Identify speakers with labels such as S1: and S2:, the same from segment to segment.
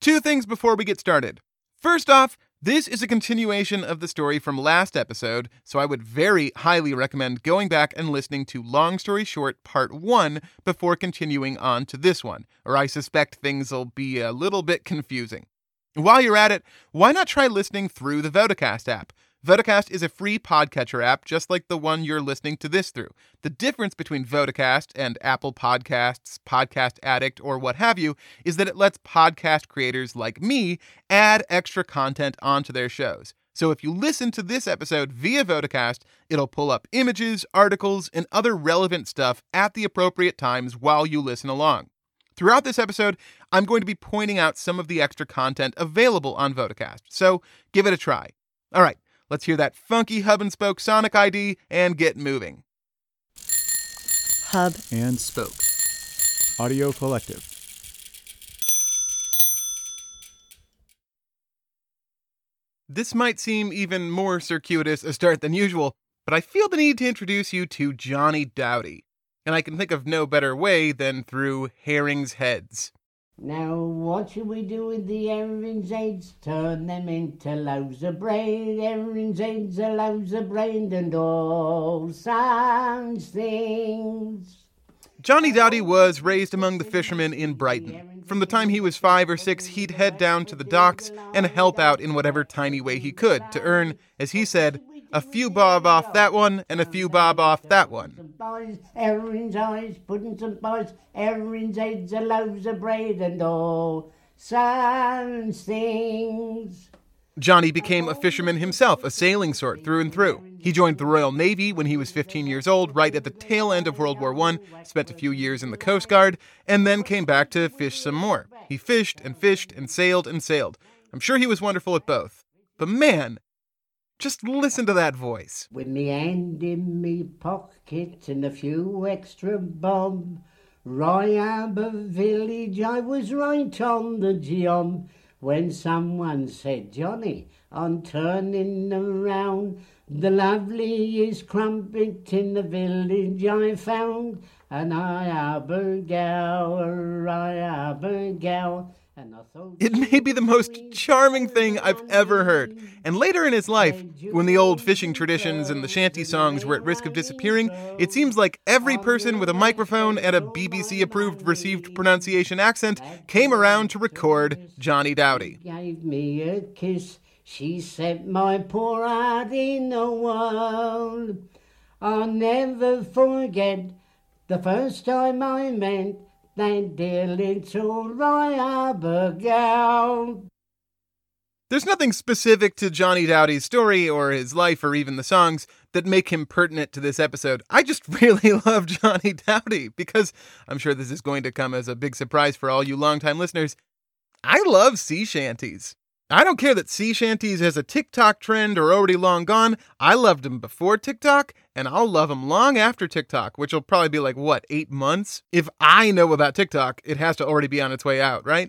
S1: Two things before we get started. First off, this is a continuation of the story from last episode, so I would very highly recommend going back and listening to Long Story Short Part 1 before continuing on to this one, or I suspect things will be a little bit confusing. While you're at it, why not try listening through the Vodacast app? Vodacast is a free podcatcher app just like the one you're listening to this through. The difference between Vodacast and Apple Podcasts, Podcast Addict, or what have you is that it lets podcast creators like me add extra content onto their shows. So if you listen to this episode via Vodacast, it'll pull up images, articles, and other relevant stuff at the appropriate times while you listen along. Throughout this episode, I'm going to be pointing out some of the extra content available on Vodacast, so give it a try. All right. Let's hear that funky hub and spoke Sonic ID and get moving.
S2: Hub and Spoke Audio Collective.
S1: This might seem even more circuitous a start than usual, but I feel the need to introduce you to Johnny Dowdy. And I can think of no better way than through Herring's Heads.
S3: Now what shall we do with the herring's heads? Turn them into loaves of bread. Herring's heads are loaves of bread and all such things.
S1: Johnny Dowdy was raised among the fishermen in Brighton. From the time he was 5 or 6, he'd head down to the docks and help out in whatever tiny way he could to earn, as he said, a few bob off that one and a few bob off that one.
S3: Herring's eyes, puddings and pies, herring's heads are loaves of bread and all such things.
S1: Johnny became a fisherman himself, a sailing sort through and through. He joined the Royal Navy when he was 15 years old, right at the tail end of World War I, spent a few years in the Coast Guard, and then came back to fish some more. He fished and sailed and sailed. I'm sure he was wonderful at both. But man, just listen to that voice.
S3: With me hand in me pocket and a few extra bob, Roy Harbour village, I was right on the jump. When someone said, Johnny, I'm turning around, the loveliest crumpet in the village I found, and I Harbour gal, I Harbour gal.
S1: It may be the most charming thing I've ever heard. And later in his life, when the old fishing traditions and the shanty songs were at risk of disappearing, it seems like every person with a microphone and a BBC-approved received pronunciation accent came around to record Johnny Dowdy.
S3: Gave me a kiss, she set my poor heart in a whirl. I'll never forget the first time I met that dear little Roy Harbour gal.
S1: There's nothing specific to Johnny Dowdy's story or his life or even the songs that make him pertinent to this episode. I just really love Johnny Dowdy because I'm sure this is going to come as a big surprise for all you longtime listeners. I love sea shanties. I don't care that sea shanties has a TikTok trend or already long gone. I loved them before TikTok, and I'll love them long after TikTok, which will probably be like, 8 months? If I know about TikTok, it has to already be on its way out, right?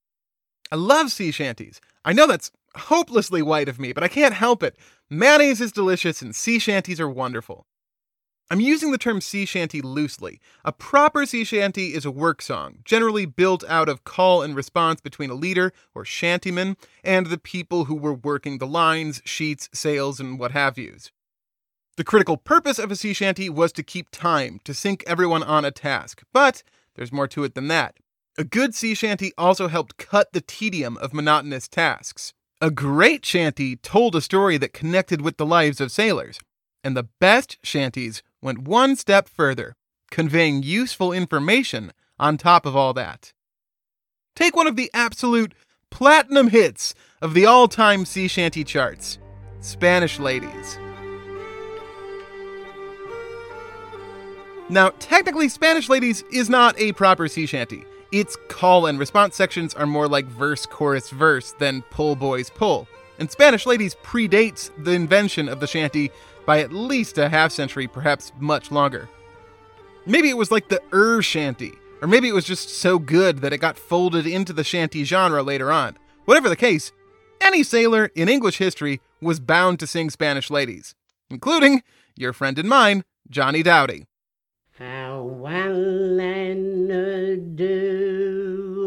S1: I love sea shanties. I know that's hopelessly white of me, but I can't help it. Mayonnaise is delicious, and sea shanties are wonderful. I'm using the term sea shanty loosely. A proper sea shanty is a work song, generally built out of call and response between a leader, or shantyman, and the people who were working the lines, sheets, sails, and what have yous. The critical purpose of a sea shanty was to keep time, to sync everyone on a task, but there's more to it than that. A good sea shanty also helped cut the tedium of monotonous tasks. A great shanty told a story that connected with the lives of sailors, and the best shanties went one step further, conveying useful information on top of all that. Take one of the absolute platinum hits of the all-time sea shanty charts, Spanish Ladies. Now, technically, Spanish Ladies is not a proper sea shanty. Its call and response sections are more like verse, chorus, verse than pull, boys, pull. And Spanish Ladies predates the invention of the shanty by at least a half century, perhaps much longer. Maybe it was like the shanty, or maybe it was just so good that it got folded into the shanty genre later on. Whatever the case, any sailor in English history was bound to sing Spanish Ladies, including your friend and mine, Johnny Dowdy.
S3: How well and do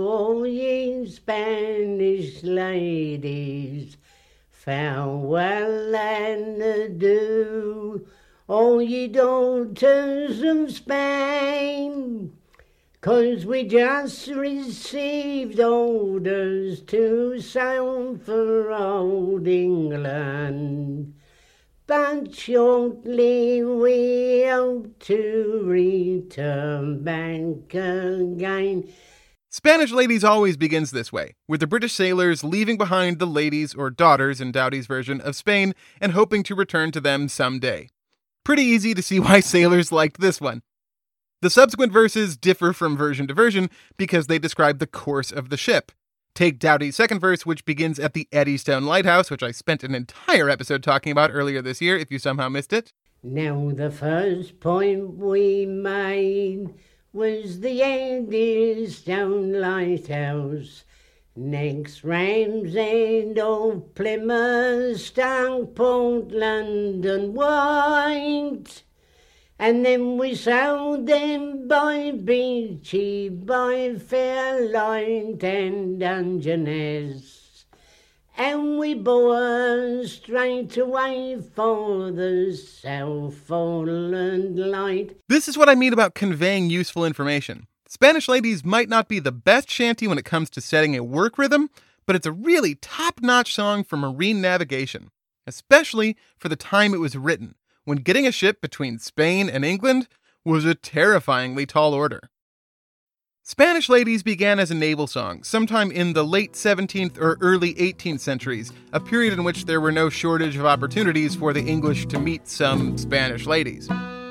S3: all ye Spanish ladies, farewell and adieu, all ye daughters of Spain, 'cause we just received orders to sail for old England. But shortly we hope to return back again.
S1: Spanish Ladies always begins this way, with the British sailors leaving behind the ladies or daughters in Doughty's version of Spain and hoping to return to them someday. Pretty easy to see why sailors liked this one. The subsequent verses differ from version to version because they describe the course of the ship. Take Doughty's second verse, which begins at the Eddystone Lighthouse, which I spent an entire episode talking about earlier this year, if you somehow missed it.
S3: Now the first point we made was the Eddystone Lighthouse. Next Ramshead, Old Plymouth, Stockport, London, White. And then we sailed them by Beachy, by Fairlight and Dungeness. And we bore straight away for the Southfold Light.
S1: This is what I mean about conveying useful information. Spanish Ladies might not be the best shanty when it comes to setting a work rhythm, but it's a really top-notch song for marine navigation, especially for the time it was written, when getting a ship between Spain and England was a terrifyingly tall order. Spanish Ladies began as a naval song sometime in the late 17th or early 18th centuries, a period in which there were no shortage of opportunities for the English to meet some Spanish ladies.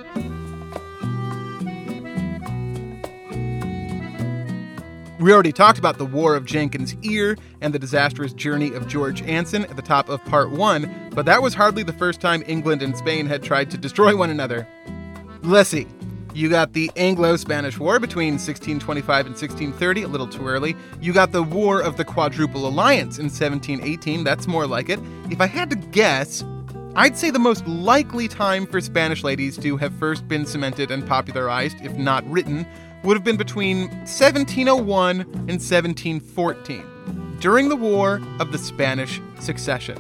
S1: We already talked about the War of Jenkins' Ear and the disastrous journey of George Anson at the top of part 1, but that was hardly the first time England and Spain had tried to destroy one another. Let's see. You got the Anglo-Spanish War between 1625 and 1630, a little too early. You got the War of the Quadruple Alliance in 1718, that's more like it. If I had to guess, I'd say the most likely time for Spanish Ladies to have first been cemented and popularized, if not written, would have been between 1701 and 1714, during the War of the Spanish Succession.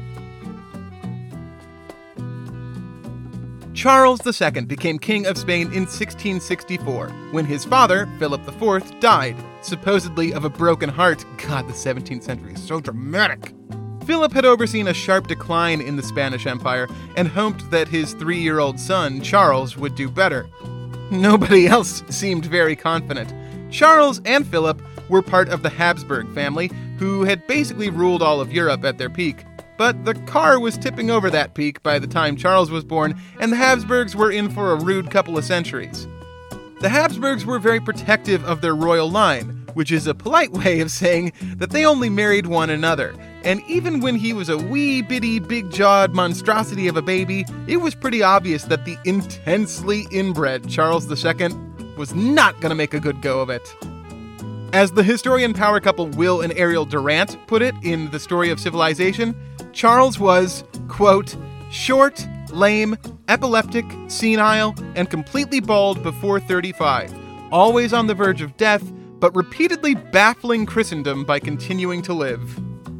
S1: Charles II became King of Spain in 1664, when his father, Philip IV, died, supposedly of a broken heart. God, the 17th century is so dramatic. Philip had overseen a sharp decline in the Spanish Empire and hoped that his 3-year-old son, Charles, would do better. Nobody else seemed very confident. Charles and Philip were part of the Habsburg family, who had basically ruled all of Europe at their peak. But the car was tipping over that peak by the time Charles was born, and the Habsburgs were in for a rude couple of centuries. The Habsburgs were very protective of their royal line, which is a polite way of saying that they only married one another. And even when he was a wee bitty big-jawed monstrosity of a baby, it was pretty obvious that the intensely inbred Charles II was not going to make a good go of it. As the historian power couple Will and Ariel Durant put it in The Story of Civilization, Charles was, quote, short, lame, epileptic, senile, and completely bald before 35, always on the verge of death, but repeatedly baffling Christendom by continuing to live.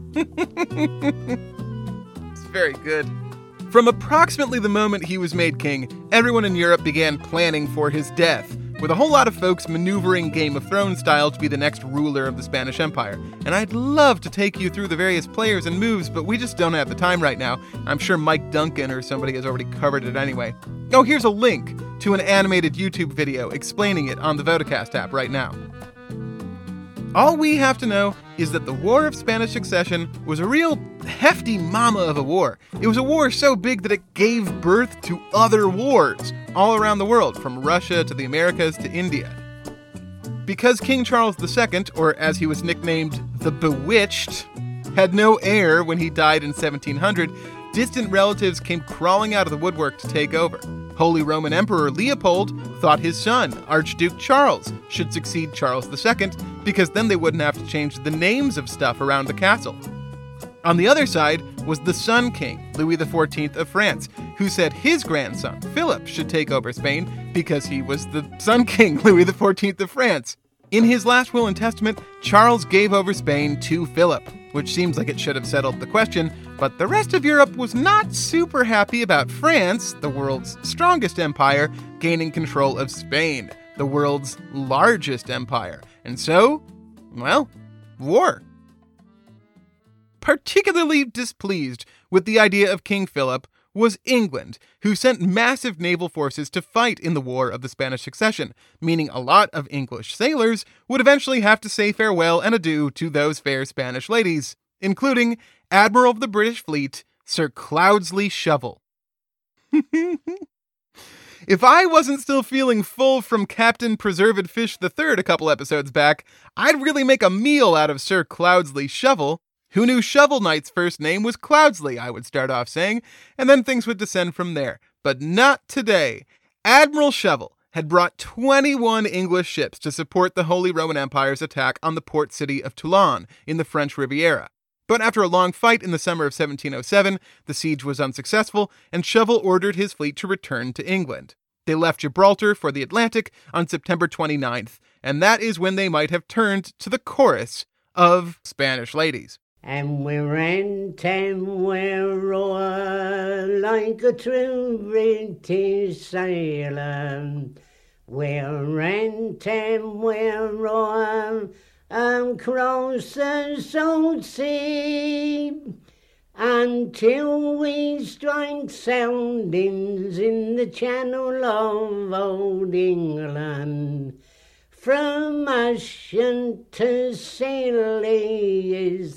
S1: It's very good. From approximately the moment he was made king, everyone in Europe began planning for his death, with a whole lot of folks maneuvering Game of Thrones style to be the next ruler of the Spanish Empire. And I'd love to take you through the various players and moves, but we just don't have the time right now. I'm sure Mike Duncan or somebody has already covered it anyway. Oh, here's a link to an animated YouTube video explaining it on the Vodacast app right now. All we have to know is that the War of Spanish Succession was a real hefty mama of a war. It was a war so big that it gave birth to other wars all around the world, from Russia to the Americas to India. Because King Charles II, or as he was nicknamed, the Bewitched, had no heir when he died in 1700, distant relatives came crawling out of the woodwork to take over. Holy Roman Emperor Leopold thought his son, Archduke Charles, should succeed Charles II, because then they wouldn't have to change the names of stuff around the castle. On the other side was the Sun King, Louis XIV of France, who said his grandson, Philip, should take over Spain because he was the Sun King, Louis XIV of France. In his last will and testament, Charles gave over Spain to Philip, which seems like it should have settled the question, but the rest of Europe was not super happy about France, the world's strongest empire, gaining control of Spain, the world's largest empire. And so, well, war. Particularly displeased with the idea of King Philip was England, who sent massive naval forces to fight in the War of the Spanish Succession, meaning a lot of English sailors would eventually have to say farewell and adieu to those fair Spanish ladies, including Admiral of the British fleet, Sir Cloudesley Shovel. If I wasn't still feeling full from Captain Preserved Fish III a couple episodes back, I'd really make a meal out of Sir Cloudesley Shovel. Who knew Shovel Knight's first name was Cloudesley, I would start off saying, and then things would descend from there. But not today. Admiral Shovel had brought 21 English ships to support the Holy Roman Empire's attack on the port city of Toulon in the French Riviera. But after a long fight in the summer of 1707, the siege was unsuccessful, and Shovel ordered his fleet to return to England. They left Gibraltar for the Atlantic on September 29th, and that is when they might have turned to the chorus of Spanish ladies.
S3: And we rent and we roar like a true British sailor. We rent and we roar across the salt sea until we strike soundings in the channel of old England. From Ushant to Scilly is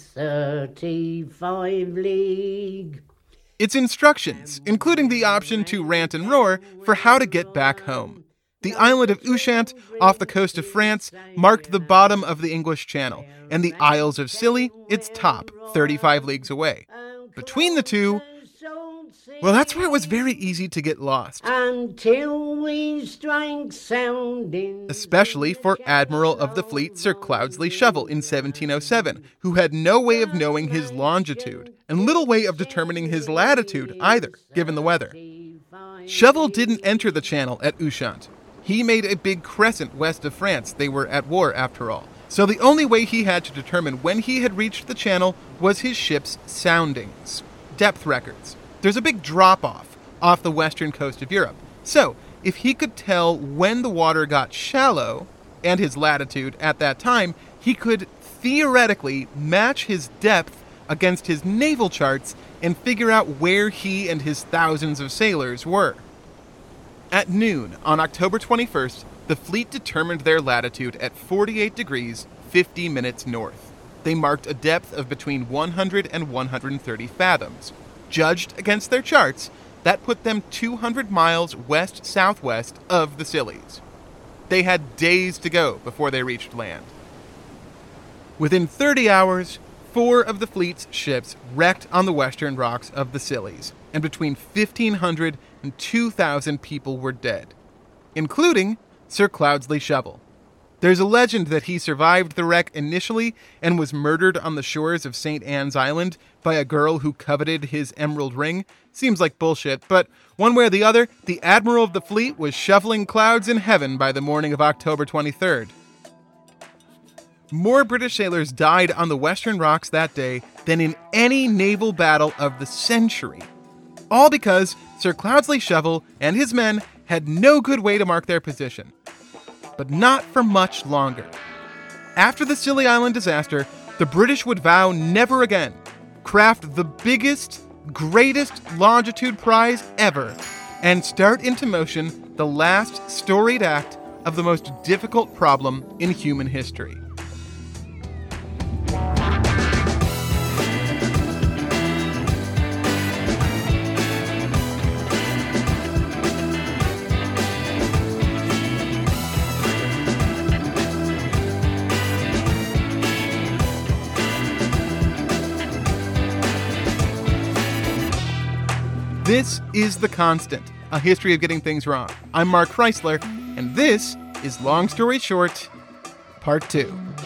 S3: 35 league.
S1: It's instructions, including the option to rant and roar, for how to get back home. The island of Ushant, off the coast of France, marked the bottom of the English Channel, and the Isles of Scilly, its top, 35 leagues away. Between the two, well, that's where it was very easy to get lost.
S3: Until we strike sounding.
S1: Especially for Admiral of the Fleet Sir Cloudesley Shovel in 1707, who had no way of knowing his longitude, and little way of determining his latitude either, given the weather. Shovel didn't enter the channel at Ushant. He made a big crescent west of France. They were at war, after all. So the only way he had to determine when he had reached the channel was his ship's soundings, depth records. There's a big drop-off off the western coast of Europe. So, if he could tell when the water got shallow and his latitude at that time, he could theoretically match his depth against his naval charts and figure out where he and his thousands of sailors were. At noon on October 21st, the fleet determined their latitude at 48 degrees, 50 minutes north. They marked a depth of between 100 and 130 fathoms. Judged against their charts, that put them 200 miles west-southwest of the Scillies. They had days to go before they reached land. Within 30 hours, 4 of the fleet's ships wrecked on the western rocks of the Scillies, and between 1,500 and 2,000 people were dead, including Sir Cloudesley Shovel. There's a legend that he survived the wreck initially and was murdered on the shores of St. Anne's Island by a girl who coveted his emerald ring. Seems like bullshit, but one way or the other, the Admiral of the Fleet was shoveling clouds in heaven by the morning of October 23rd. More British sailors died on the Western Rocks that day than in any naval battle of the century. All because Sir Cloudesley Shovel and his men had no good way to mark their position. But not for much longer. After the Scilly Island disaster, the British would vow never again craft the biggest, greatest longitude prize ever and start into motion the last storied act of the most difficult problem in human history. This is The Constant, a history of getting things wrong. I'm Mark Chrysler, and this is Long Story Short, Part 2.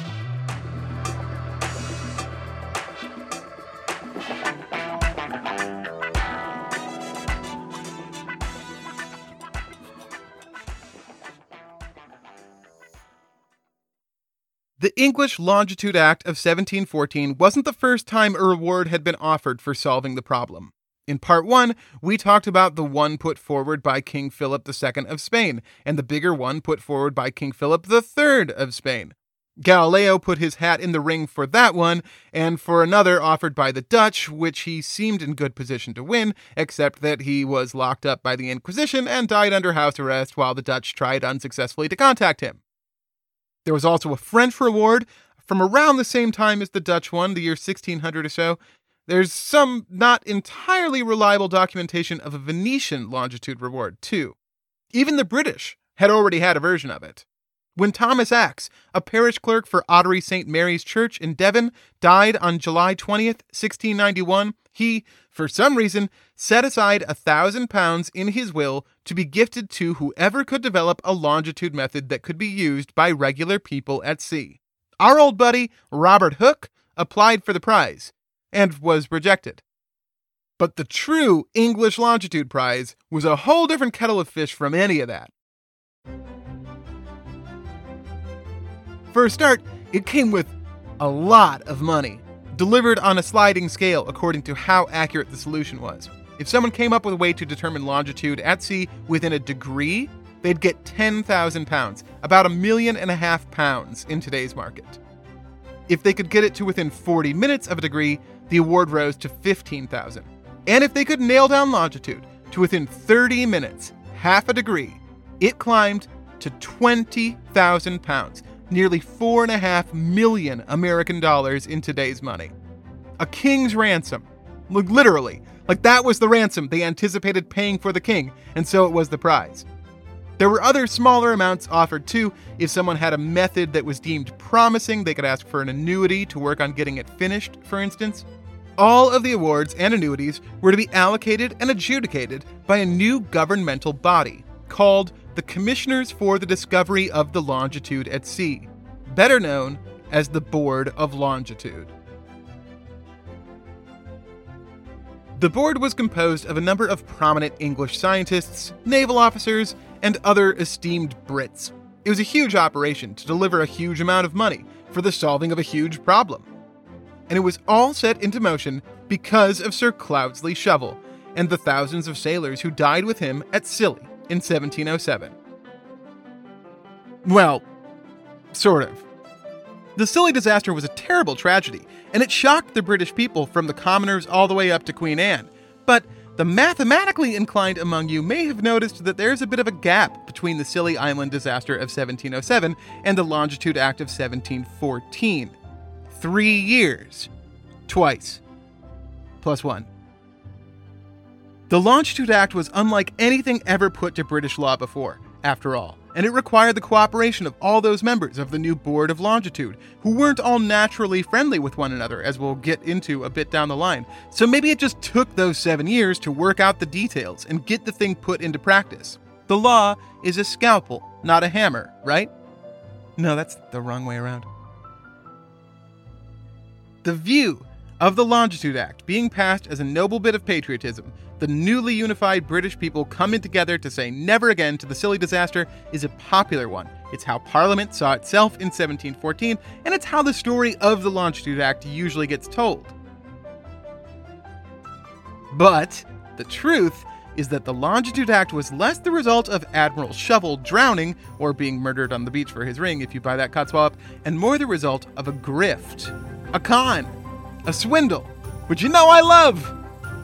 S1: The English Longitude Act of 1714 wasn't the first time a reward had been offered for solving the problem. In Part 1, we talked about the one put forward by King Philip II of Spain, and the bigger one put forward by King Philip III of Spain. Galileo put his hat in the ring for that one, and for another offered by the Dutch, which he seemed in good position to win, except that he was locked up by the Inquisition and died under house arrest while the Dutch tried unsuccessfully to contact him. There was also a French reward from around the same time as the Dutch one, the year 1600 or so. There's some not entirely reliable documentation of a Venetian longitude reward, too. Even the British had already had a version of it. When Thomas Axe, a parish clerk for Ottery St. Mary's Church in Devon, died on July 20th, 1691, he, for some reason, set aside £1,000 in his will to be gifted to whoever could develop a longitude method that could be used by regular people at sea. Our old buddy, Robert Hooke, applied for the prize and was rejected. But the true English Longitude Prize was a whole different kettle of fish from any of that. For a start, it came with a lot of money, delivered on a sliding scale according to how accurate the solution was. If someone came up with a way to determine longitude at sea within a degree, they'd get £10,000, about £1.5 million in today's market. If they could get it to within 40 minutes of a degree, the award rose to $15,000. And if they could nail down longitude to within 30 minutes, half a degree, it climbed to £20,000. Nearly $4.5 million American dollars in today's money. A king's ransom. Literally. Like that was the ransom they anticipated paying for the king, and so it was the prize. There were other smaller amounts offered too. If someone had a method that was deemed promising, they could ask for an annuity to work on getting it finished, for instance. All of the awards and annuities were to be allocated and adjudicated by a new governmental body called the Commissioners for the Discovery of the Longitude at Sea, better known as the Board of Longitude. The board was composed of a number of prominent English scientists, naval officers, and other esteemed Brits. It was a huge operation to deliver a huge amount of money for the solving of a huge problem. And it was all set into motion because of Sir Cloudesley Shovel and the thousands of sailors who died with him at Scilly in 1707. Well, sort of. The Scilly disaster was a terrible tragedy, and it shocked the British people from the commoners all the way up to Queen Anne. But the mathematically inclined among you may have noticed that there's a bit of a gap between the Scilly Island disaster of 1707 and the Longitude Act of 1714. 3 years. Twice. +1. The Longitude Act was unlike anything ever put to British law before, after all, and it required the cooperation of all those members of the new Board of Longitude, who weren't all naturally friendly with one another, as we'll get into a bit down the line. So maybe it just took those 7 years to work out the details and get the thing put into practice. The law is a scalpel, not a hammer, right? No, that's the wrong way around. The view of the Longitude Act being passed as a noble bit of patriotism, the newly unified British people coming together to say never again to the Scilly disaster, is a popular one. It's how Parliament saw itself in 1714, and it's how the story of the Longitude Act usually gets told. But the truth is that the Longitude Act was less the result of Admiral Shovel drowning or being murdered on the beach for his ring, if you buy that Cotswold, and more the result of a grift, a con, a swindle, which you know I love.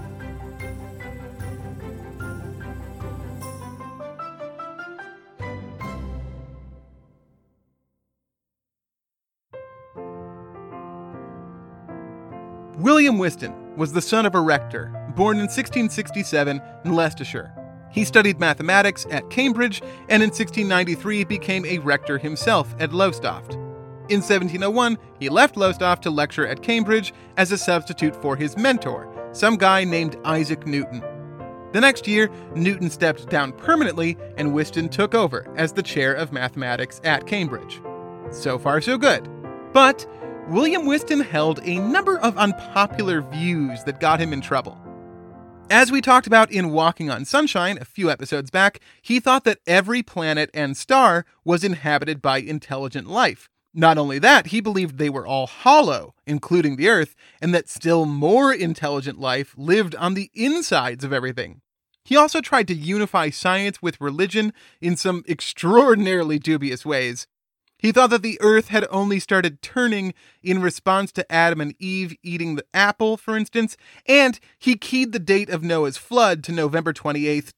S1: William Whiston was the son of a rector, born in 1667 in Leicestershire. He studied mathematics at Cambridge and in 1693 became a rector himself at Lowestoft. In 1701, he left Lowestoft to lecture at Cambridge as a substitute for his mentor, some guy named Isaac Newton. The next year, Newton stepped down permanently and Whiston took over as the chair of mathematics at Cambridge. So far, so good. But William Whiston held a number of unpopular views that got him in trouble. As we talked about in Walking on Sunshine a few episodes back, he thought that every planet and star was inhabited by intelligent life, Not only that, he believed they were all hollow, including the Earth, and that still more intelligent life lived on the insides of everything. He also tried to unify science with religion in some extraordinarily dubious ways. He thought that the Earth had only started turning in response to Adam and Eve eating the apple, for instance, and he keyed the date of Noah's flood to November 28th,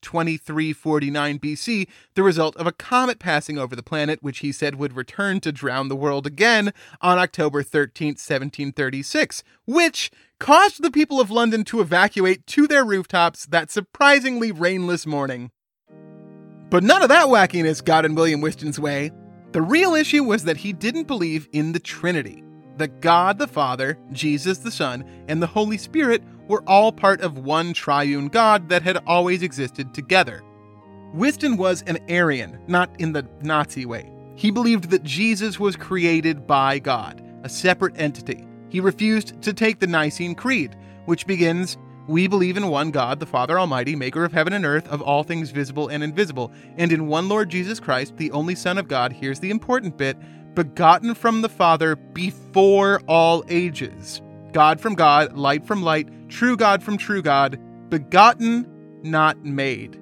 S1: 2349 BC, the result of a comet passing over the planet, which he said would return to drown the world again on October 13th, 1736, which caused the people of London to evacuate to their rooftops that surprisingly rainless morning. But none of that wackiness got in William Whiston's way. The real issue was that he didn't believe in the Trinity, that God the Father, Jesus the Son, and the Holy Spirit were all part of one triune God that had always existed together. Whiston was an Arian, not in the Nazi way. He believed that Jesus was created by God, a separate entity. He refused to take the Nicene Creed, which begins, "We believe in one God, the Father Almighty, maker of heaven and earth, of all things visible and invisible, and in one Lord Jesus Christ, the only Son of God," here's the important bit, "begotten from the Father before all ages. God from God, light from light, true God from true God, begotten, not made."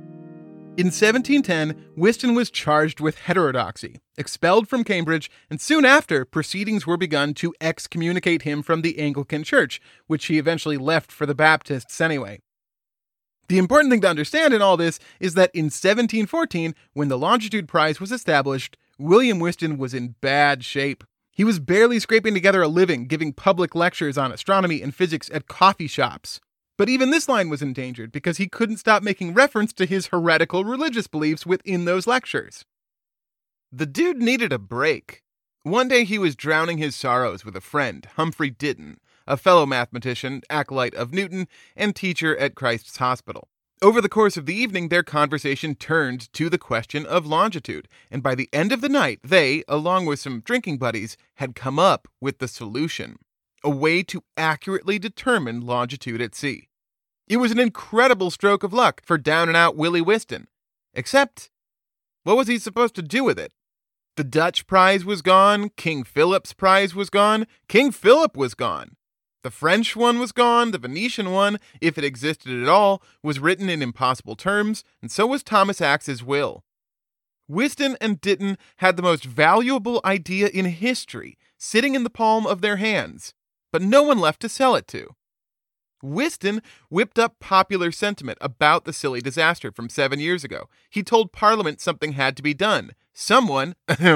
S1: In 1710, Whiston was charged with heterodoxy, expelled from Cambridge, and soon after, proceedings were begun to excommunicate him from the Anglican Church, which he eventually left for the Baptists anyway. The important thing to understand in all this is that in 1714, when the Longitude Prize was established, William Whiston was in bad shape. He was barely scraping together a living, giving public lectures on astronomy and physics at coffee shops. But even this line was endangered because he couldn't stop making reference to his heretical religious beliefs within those lectures. The dude needed a break. One day he was drowning his sorrows with a friend, Humphrey Ditton, a fellow mathematician, acolyte of Newton, and teacher at Christ's Hospital. Over the course of the evening, their conversation turned to the question of longitude, and by the end of the night, they, along with some drinking buddies, had come up with the solution: a way to accurately determine longitude at sea. It was an incredible stroke of luck for down-and-out Willie Whiston. Except, what was he supposed to do with it? The Dutch prize was gone, King Philip's prize was gone, King Philip was gone. The French one was gone, the Venetian one, if it existed at all, was written in impossible terms, and so was Thomas Axe's will. Whiston and Ditton had the most valuable idea in history, sitting in the palm of their hands, but no one left to sell it to. Whiston whipped up popular sentiment about the silly disaster from 7 years ago. He told Parliament something had to be done. Someone,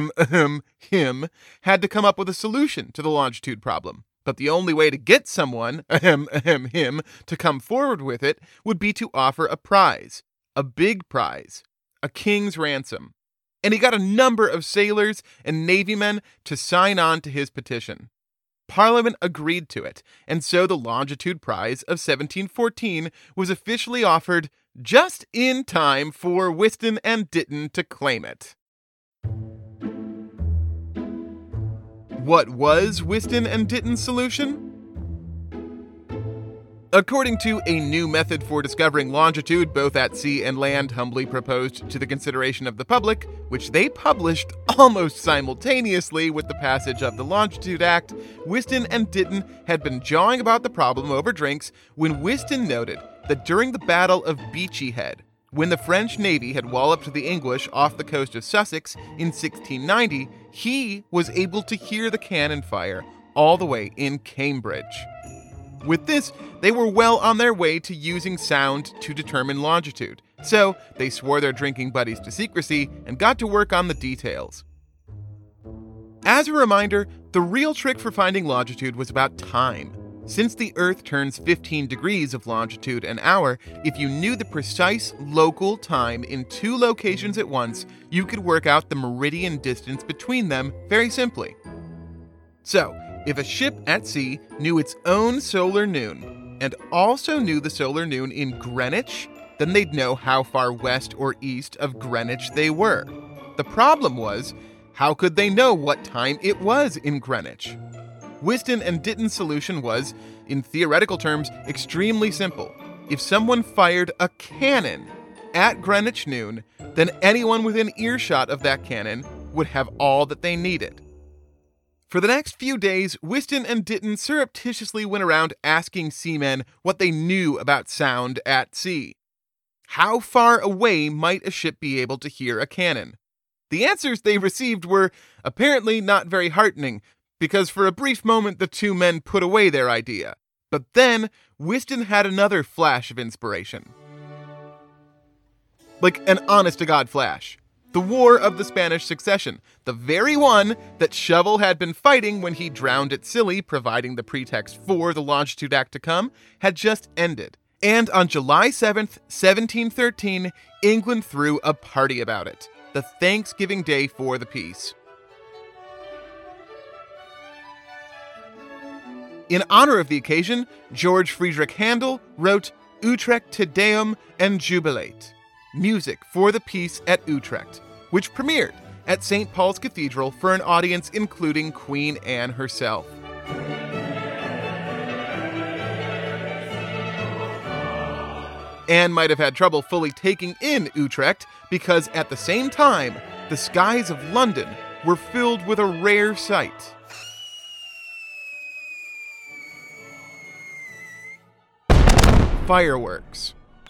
S1: him, had to come up with a solution to the longitude problem. But the only way to get someone, him, to come forward with it would be to offer a prize. A big prize. A king's ransom. And he got a number of sailors and navymen to sign on to his petition. Parliament agreed to it, and so the Longitude Prize of 1714 was officially offered just in time for Whiston and Ditton to claim it. What was Whiston and Ditton's solution? According to a new method for discovering longitude, both at sea and land, humbly proposed to the consideration of the public, which they published almost simultaneously with the passage of the Longitude Act, Whiston and Ditton had been jawing about the problem over drinks when Whiston noted that during the Battle of Beachy Head, when the French Navy had walloped the English off the coast of Sussex in 1690, he was able to hear the cannon fire all the way in Cambridge. With this, they were well on their way to using sound to determine longitude, so they swore their drinking buddies to secrecy and got to work on the details. As a reminder, the real trick for finding longitude was about time. Since the Earth turns 15 degrees of longitude an hour, if you knew the precise local time in two locations at once, you could work out the meridian distance between them very simply. So, if a ship at sea knew its own solar noon, and also knew the solar noon in Greenwich, then they'd know how far west or east of Greenwich they were. The problem was, how could they know what time it was in Greenwich? Whiston and Ditton's solution was, in theoretical terms, extremely simple. If someone fired a cannon at Greenwich noon, then anyone within earshot of that cannon would have all that they needed. For the next few days, Whiston and Ditton surreptitiously went around asking seamen what they knew about sound at sea. How far away might a ship be able to hear a cannon? The answers they received were apparently not very heartening, because for a brief moment the two men put away their idea. But then, Whiston had another flash of inspiration. Like an honest-to-God flash. The War of the Spanish Succession, the very one that Shovel had been fighting when he drowned at Scilly, providing the pretext for the Longitude Act to come, had just ended. And on July 7th, 1713, England threw a party about it. The Thanksgiving Day for the peace. In honor of the occasion, George Friedrich Handel wrote Utrecht Te Deum and Jubilate, music for the peace at Utrecht, which premiered at St. Paul's Cathedral for an audience including Queen Anne herself. Anne might have had trouble fully taking in Utrecht because at the same time, the skies of London were filled with a rare sight. Fireworks.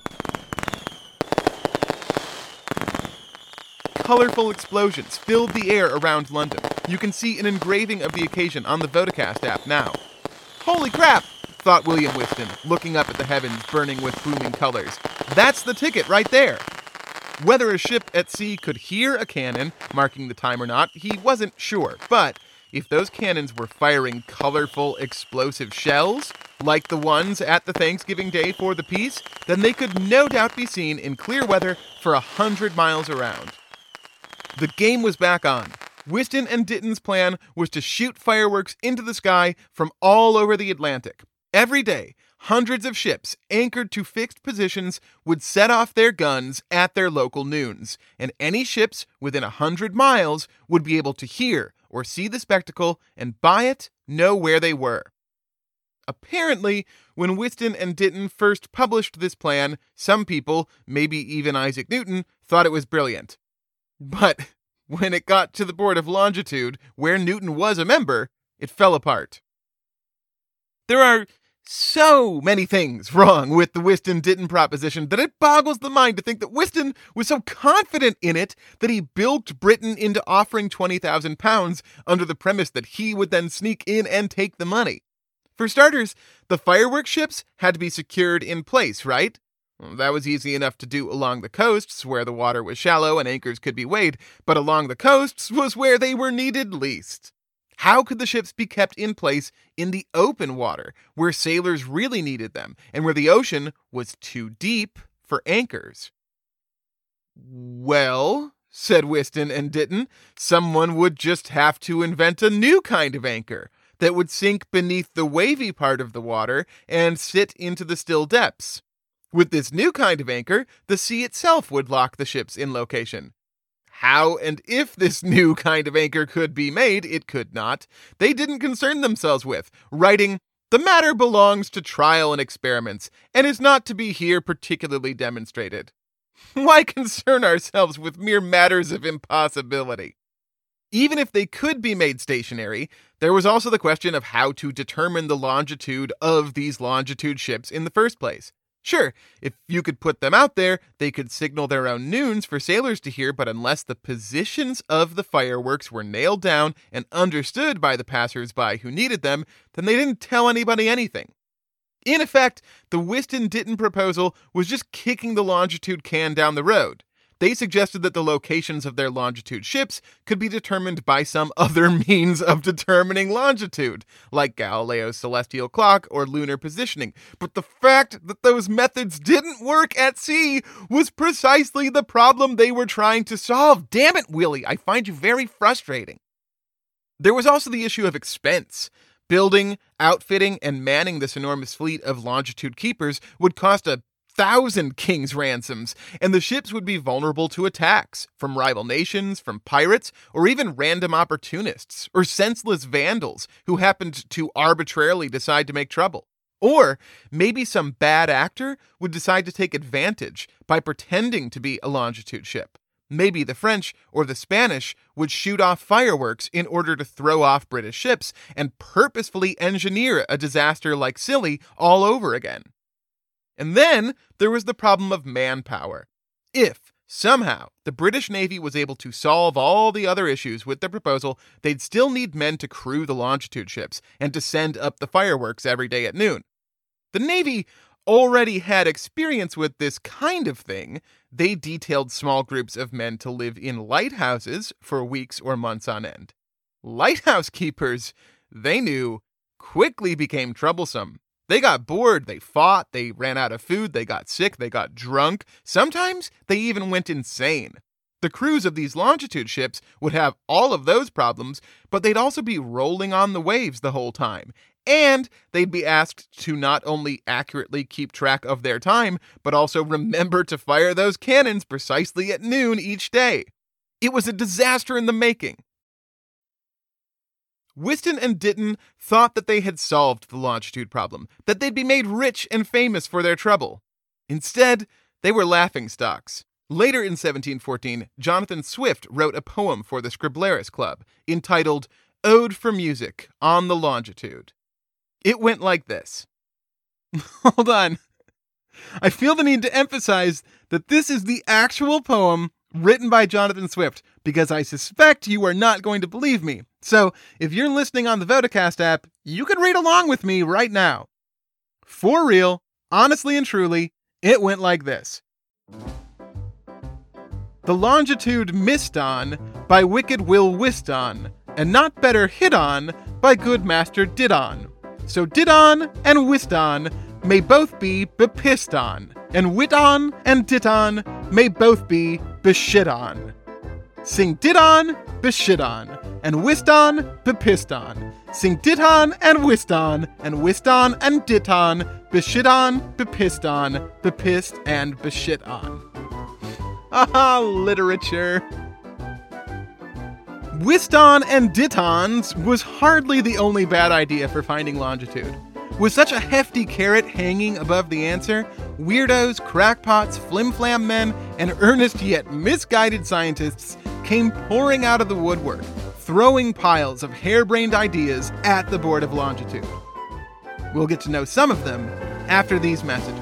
S1: Colorful explosions filled the air around London. You can see an engraving of the occasion on the Vodacast app now. Holy crap, thought William Whiston, looking up at the heavens burning with booming colors. That's the ticket right there. Whether a ship at sea could hear a cannon, marking the time or not, he wasn't sure. But if those cannons were firing colorful, explosive shells, like the ones at the Thanksgiving Day for the peace, then they could no doubt be seen in clear weather for 100 miles around. The game was back on. Whiston and Ditton's plan was to shoot fireworks into the sky from all over the Atlantic. Every day, hundreds of ships anchored to fixed positions would set off their guns at their local noons, and any ships within 100 miles would be able to hear or see the spectacle and by it know where they were. Apparently, when Whiston and Ditton first published this plan, some people, maybe even Isaac Newton, thought it was brilliant. But when it got to the Board of Longitude, where Newton was a member, it fell apart. There are so many things wrong with the Whiston-Ditton proposition that it boggles the mind to think that Whiston was so confident in it that he bilked Britain into offering £20,000 under the premise that he would then sneak in and take the money. For starters, the fireworks ships had to be secured in place, right? That was easy enough to do along the coasts, where the water was shallow and anchors could be weighed, but along the coasts was where they were needed least. How could the ships be kept in place in the open water, where sailors really needed them, and where the ocean was too deep for anchors? Well, said Whiston and Ditton, someone would just have to invent a new kind of anchor that would sink beneath the wavy part of the water and sit into the still depths. With this new kind of anchor, the sea itself would lock the ships in location. How and if this new kind of anchor could be made, it could not, they didn't concern themselves with, writing, "The matter belongs to trial and experiments, and is not to be here particularly demonstrated." Why concern ourselves with mere matters of impossibility? Even if they could be made stationary, there was also the question of how to determine the longitude of these longitude ships in the first place. Sure, if you could put them out there, they could signal their own noons for sailors to hear, but unless the positions of the fireworks were nailed down and understood by the passers-by who needed them, then they didn't tell anybody anything. In effect, the Whiston-Ditton proposal was just kicking the longitude can down the road. They suggested that the locations of their longitude ships could be determined by some other means of determining longitude, like Galileo's celestial clock or lunar positioning. But the fact that those methods didn't work at sea was precisely the problem they were trying to solve. Damn it, Willie, I find you very frustrating. There was also the issue of expense. Building, outfitting, and manning this enormous fleet of longitude keepers would cost 1,000 king's ransoms, and the ships would be vulnerable to attacks from rival nations, from pirates, or even random opportunists, or senseless vandals who happened to arbitrarily decide to make trouble. Or maybe some bad actor would decide to take advantage by pretending to be a longitude ship. Maybe the French or the Spanish would shoot off fireworks in order to throw off British ships and purposefully engineer a disaster like Scilly all over again. And then there was the problem of manpower. If, somehow, the British Navy was able to solve all the other issues with the proposal, they'd still need men to crew the Longitude ships and to send up the fireworks every day at noon. The Navy already had experience with this kind of thing. They detailed small groups of men to live in lighthouses for weeks or months on end. Lighthouse keepers, they knew, quickly became troublesome. They got bored, they fought, they ran out of food, they got sick, they got drunk. Sometimes they even went insane. The crews of these Longitude ships would have all of those problems, but they'd also be rolling on the waves the whole time. And they'd be asked to not only accurately keep track of their time, but also remember to fire those cannons precisely at noon each day. It was a disaster in the making. Whiston and Ditton thought that they had solved the longitude problem, that they'd be made rich and famous for their trouble. Instead, they were laughingstocks. Later in 1714, Jonathan Swift wrote a poem for the Scriblerus Club, entitled Ode for Music on the Longitude. It went like this. Hold on. I feel the need to emphasize that this is the actual poem written by Jonathan Swift, because I suspect you are not going to believe me. So, if you're listening on the Vodacast app, you can read along with me right now. For real, honestly and truly, it went like this. The longitude missed on by wicked Will Whiston, and not better hit on by good Master Didon. So Didon and Whiston may both be bepissed on, and Whiton and Diton may both be beshit on. Sing Didon, beshit on, and Whiston, bepissed on. Sing Diton and Whiston and Diton, beshit on, bepissed on, bepissed and beshit on. Aha, literature. Whiston and Ditons was hardly the only bad idea for finding longitude. With such a hefty carrot hanging above the answer, weirdos, crackpots, flim-flam men, and earnest yet misguided scientists came pouring out of the woodwork, throwing piles of harebrained ideas at the Board of Longitude. We'll get to know some of them after these messages.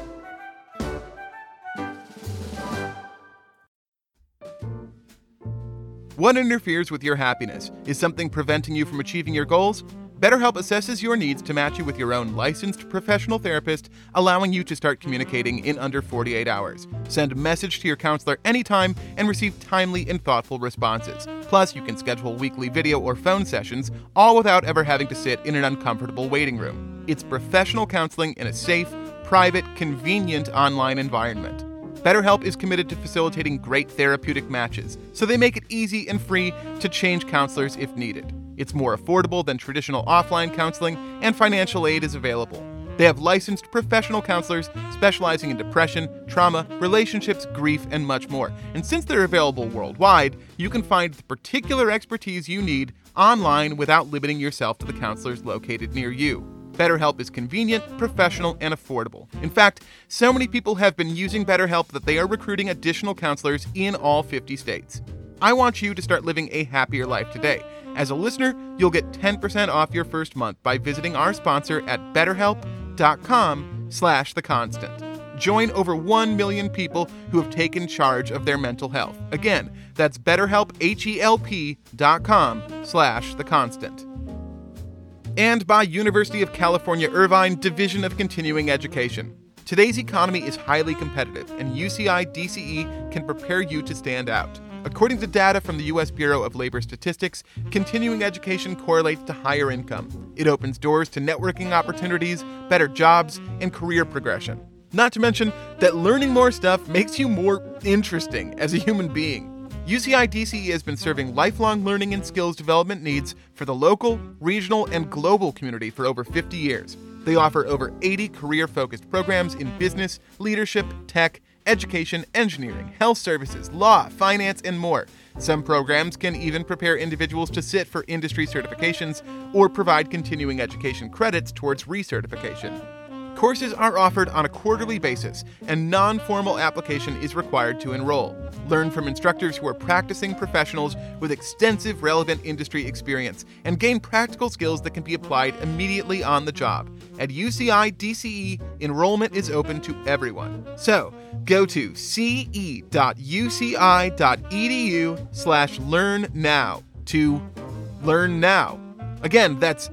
S1: What interferes with your happiness? Is something preventing you from achieving your goals? BetterHelp assesses your needs to match you with your own licensed professional therapist, allowing you to start communicating in under 48 hours. Send a message to your counselor anytime and receive timely and thoughtful responses. Plus, you can schedule weekly video or phone sessions, all without ever having to sit in an uncomfortable waiting room. It's professional counseling in a safe, private, convenient online environment. BetterHelp is committed to facilitating great therapeutic matches, so they make it easy and free to change counselors if needed. It's more affordable than traditional offline counseling, and financial aid is available. They have licensed professional counselors specializing in depression, trauma, relationships, grief, and much more. And since they're available worldwide, you can find the particular expertise you need online without limiting yourself to the counselors located near you. BetterHelp is convenient, professional, and affordable. In fact, so many people have been using BetterHelp that they are recruiting additional counselors in all 50 states. I want you to start living a happier life today. As a listener, you'll get 10% off your first month by visiting our sponsor at BetterHelp.com/theconstant. Join over 1 million people who have taken charge of their mental health. Again, that's BetterHelp, HELP.com/theconstant. And by University of California Irvine Division of Continuing Education. Today's economy is highly competitive, and UCI DCE can prepare you to stand out. According to data from the U.S. Bureau of Labor Statistics, continuing education correlates to higher income. It opens doors to networking opportunities, better jobs, and career progression. Not to mention that learning more stuff makes you more interesting as a human being. UCI DCE has been serving lifelong learning and skills development needs for the local, regional, and global community for over 50 years. They offer over 80 career-focused programs in business, leadership, tech, education, engineering, health services, law, finance, and more. Some programs can even prepare individuals to sit for industry certifications or provide continuing education credits towards recertification. Courses are offered on a quarterly basis, and non-formal application is required to enroll. Learn from instructors who are practicing professionals with extensive relevant industry experience, and gain practical skills that can be applied immediately on the job. At UCI DCE, enrollment is open to everyone. So, go to ce.uci.edu/learn now to learn now. Again, that's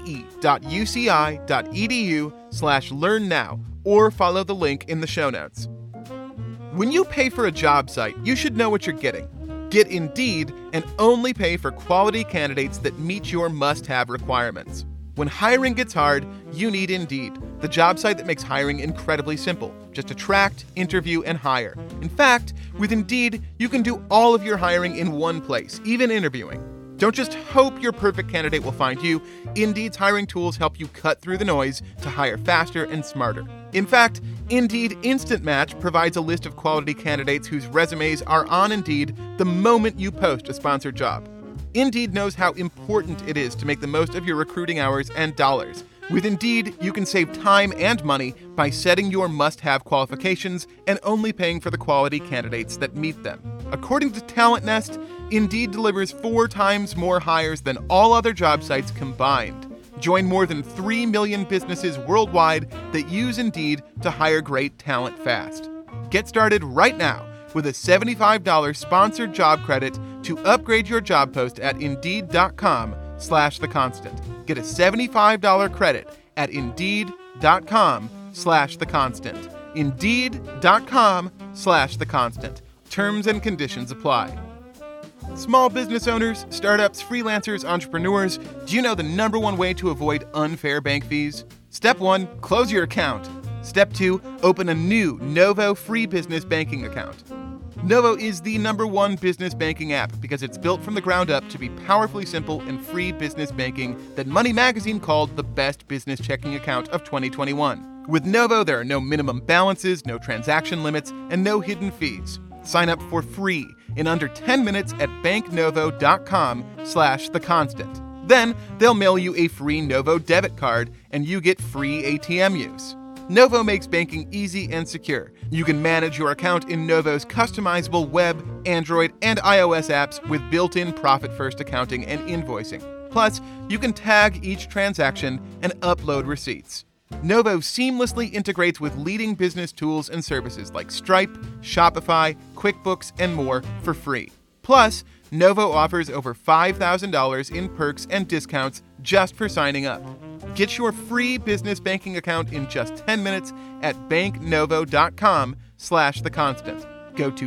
S1: ce.uci.edu/learn now, or follow the link in the show notes. When you pay for a job site, you should know what you're getting. Get Indeed and only pay for quality candidates that meet your must-have requirements. When hiring gets hard, you need Indeed, the job site that makes hiring incredibly simple. Just attract, interview, and hire. In fact, with Indeed, you can do all of your hiring in one place, even interviewing. Don't just hope your perfect candidate will find you. Indeed's hiring tools help you cut through the noise to hire faster and smarter. In fact, Indeed Instant Match provides a list of quality candidates whose resumes are on Indeed the moment you post a sponsored job. Indeed knows how important it is to make the most of your recruiting hours and dollars. With Indeed, you can save time and money by setting your must-have qualifications and only paying for the quality candidates that meet them. According to Talent Nest, Indeed delivers 4 times more hires than all other job sites combined. Join more than 3 million businesses worldwide that use Indeed to hire great talent fast. Get started right now with a $75 sponsored job credit to upgrade your job post at Indeed.com/theconstant. Get a $75 credit at Indeed.com/theconstant. Indeed.com/theconstant. Terms and conditions apply. Small business owners, startups, freelancers, entrepreneurs, do you know the number one way to avoid unfair bank fees? Step 1, close your account. Step 2, open a new Novo free business banking account. Novo is the number one business banking app because it's built from the ground up to be powerfully simple and free business banking that Money Magazine called the best business checking account of 2021. With Novo, there are no minimum balances, no transaction limits, and no hidden fees. Sign up for free in under 10 minutes at banknovo.com/theconstant. Then they'll mail you a free Novo debit card and you get free ATM use. Novo makes banking easy and secure. You can manage your account in Novo's customizable web, Android, and iOS apps with built-in profit-first accounting and invoicing. Plus, you can tag each transaction and upload receipts. Novo seamlessly integrates with leading business tools and services like Stripe, Shopify, QuickBooks, and more for free. Plus, Novo offers over $5,000 in perks and discounts just for signing up. Get your free business banking account in just 10 minutes at banknovo.com/theconstant. Go to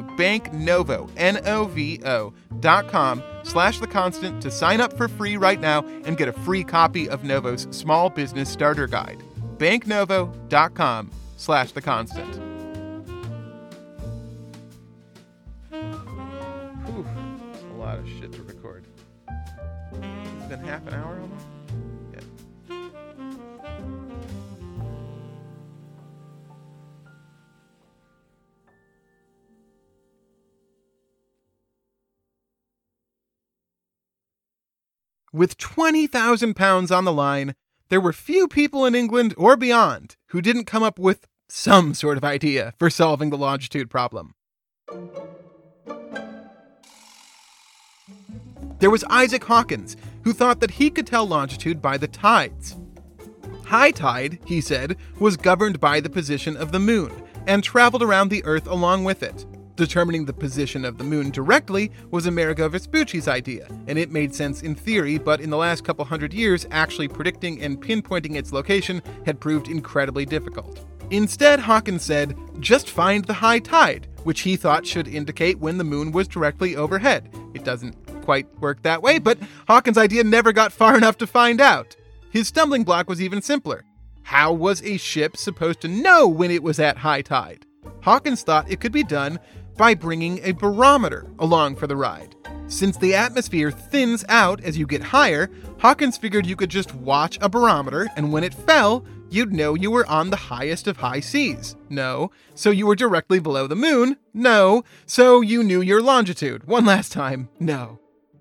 S1: banknovo.com/theconstant to sign up for free right now and get a free copy of Novo's Small Business Starter Guide. banknovo.com/theconstant. Whew, that's a lot of shit to record. It's been half an hour almost? Yeah. With 20,000 pounds on the line, there were few people in England or beyond who didn't come up with some sort of idea for solving the longitude problem. There was Isaac Hawkins, who thought that he could tell longitude by the tides. High tide, he said, was governed by the position of the moon and traveled around the Earth along with it. Determining the position of the moon directly was Amerigo Vespucci's idea, and it made sense in theory, but in the last couple hundred years, actually predicting and pinpointing its location had proved incredibly difficult. Instead, Hawkins said, just find the high tide, which he thought should indicate when the moon was directly overhead. It doesn't quite work that way, but Hawkins' idea never got far enough to find out. His stumbling block was even simpler. How was a ship supposed to know when it was at high tide? Hawkins thought it could be done by bringing a barometer along for the ride. Since the atmosphere thins out as you get higher, Hawkins figured you could just watch a barometer, and when it fell, you'd know you were on the highest of high seas. No. So you were directly below the moon? No. So you knew your longitude. One last time. No.